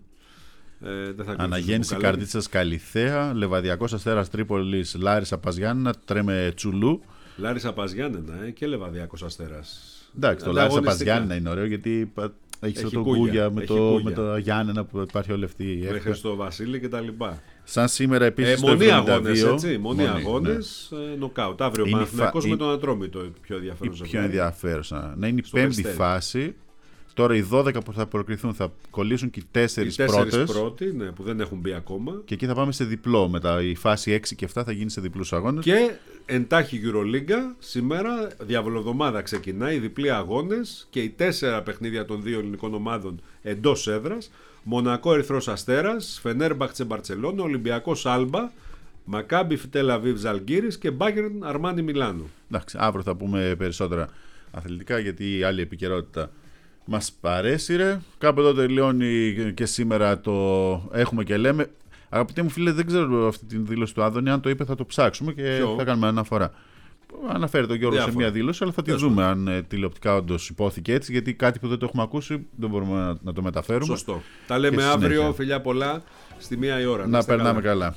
Ε, Αναγέννηση Καρδίτσας Καλιθέα, Λεβαδιακός Αστέρας Τρίπολης, Λάρισα Παζιάννενα, Τρέμε Τσουλού. Λάρισα Παζιάννενα ε, και Λεβαδιακός Αστέρας. Εντάξει, το Λάρισα Παζιάννενα είναι ωραίο γιατί έχει το Κούγια με το, με το Γιάννενα που υπάρχει όλη αυτή η έκφραση. Μέχρι στο Βασίλη και τα λοιπά. Σαν σήμερα επίσης. Ε, μονή αγώνες, έτσι. Μονή αγώνες, ναι. Νοκάουτ. Αύριο Παναθηναϊκός φα... με τον Ατρόμητο, πιο ενδιαφέρουσα. Πιο ενδιαφέρουσα. Να είναι η πέμπτη φάση. Τώρα οι δώδεκα που θα προκριθούν θα κολλήσουν και οι τέσσερις πρώτες. Οι πρώτοι, ναι, που δεν έχουν μπει ακόμα. Και εκεί θα πάμε σε διπλό μετά. Η φάση έξι και επτά θα γίνει σε διπλούς αγώνες. Και εντάχει EuroLiga. Σήμερα, διαβολοβδομάδα ξεκινάει, οι διπλοί αγώνες και οι τέσσερα παιχνίδια των δύο ελληνικών ομάδων εντός έδρας. Μονακό Ερυθρός Αστέρας, Φενέρμπαχτσε Μπαρτσελόνα, Ολυμπιακός Άλμπα, Μακάμπι Τελ Αβίβ Ζαλγκίρις και Μπάγερν Αρμάνι Μιλάνου. Εντάξει, αύριο θα πούμε περισσότερα αθλητικά, γιατί η άλλη επικαιρότητα μας παρέσυρε. Κάπου εδώ τελειώνει και σήμερα το έχουμε και λέμε. Αγαπητοί μου φίλε, δεν ξέρω αυτή την δήλωση του Άδωνη, αν το είπε θα το ψάξουμε και Ποιο? θα κάνουμε αναφορά. Αναφέρει τον Γιώργο Διάφορα. σε μια δήλωση, αλλά θα τη Διάφορα. δούμε αν ε, τηλεοπτικά όντως υπόθηκε έτσι, γιατί κάτι που δεν το έχουμε ακούσει δεν μπορούμε να, να το μεταφέρουμε. Σωστό. Τα λέμε αύριο, φιλιά πολλά, στη μία η ώρα. Να, να περνάμε καλά. καλά.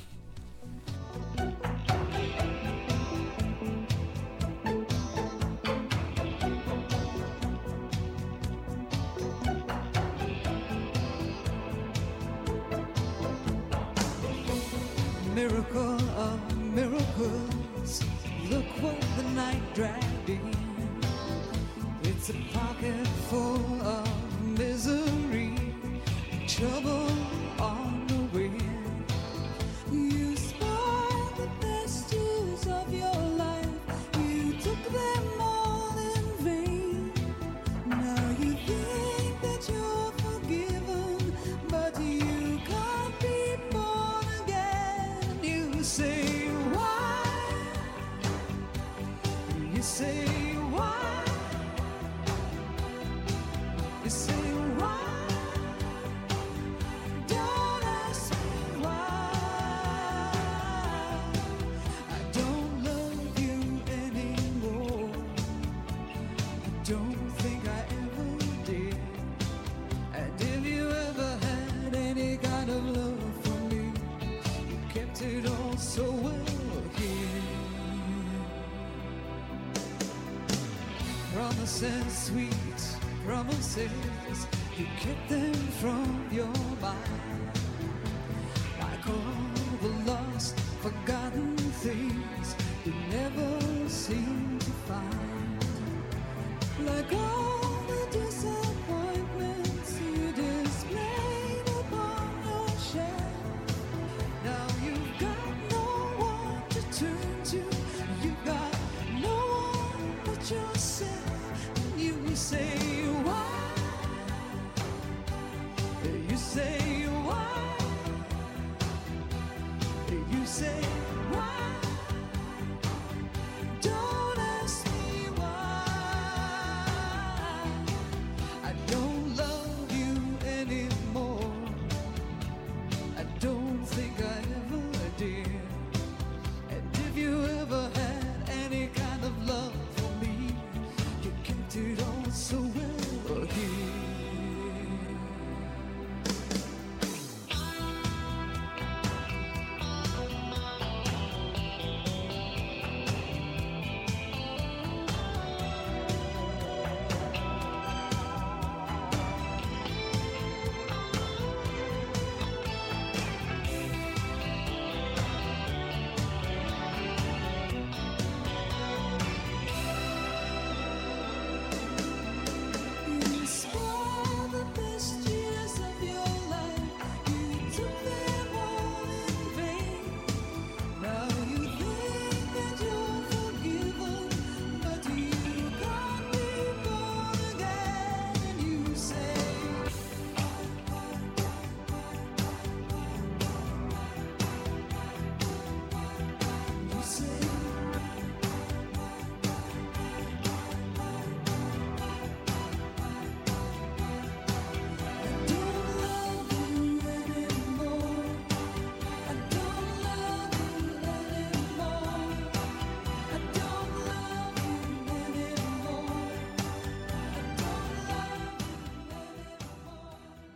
Miracle of miracles, look what the night dragged in. It's a pocket full of misery, trouble on the wind. You spoiled the best years of your life, you took them all in vain. Now you think that you're forgiven, but you can't be born again. You say why? You say why? You say why? Don't ask me why. I don't love you anymore. I don't think I ever did. And if you ever had any kind of love for me, you kept it all so well hid. Promises, sweet promises, you kept them from your mind. Like all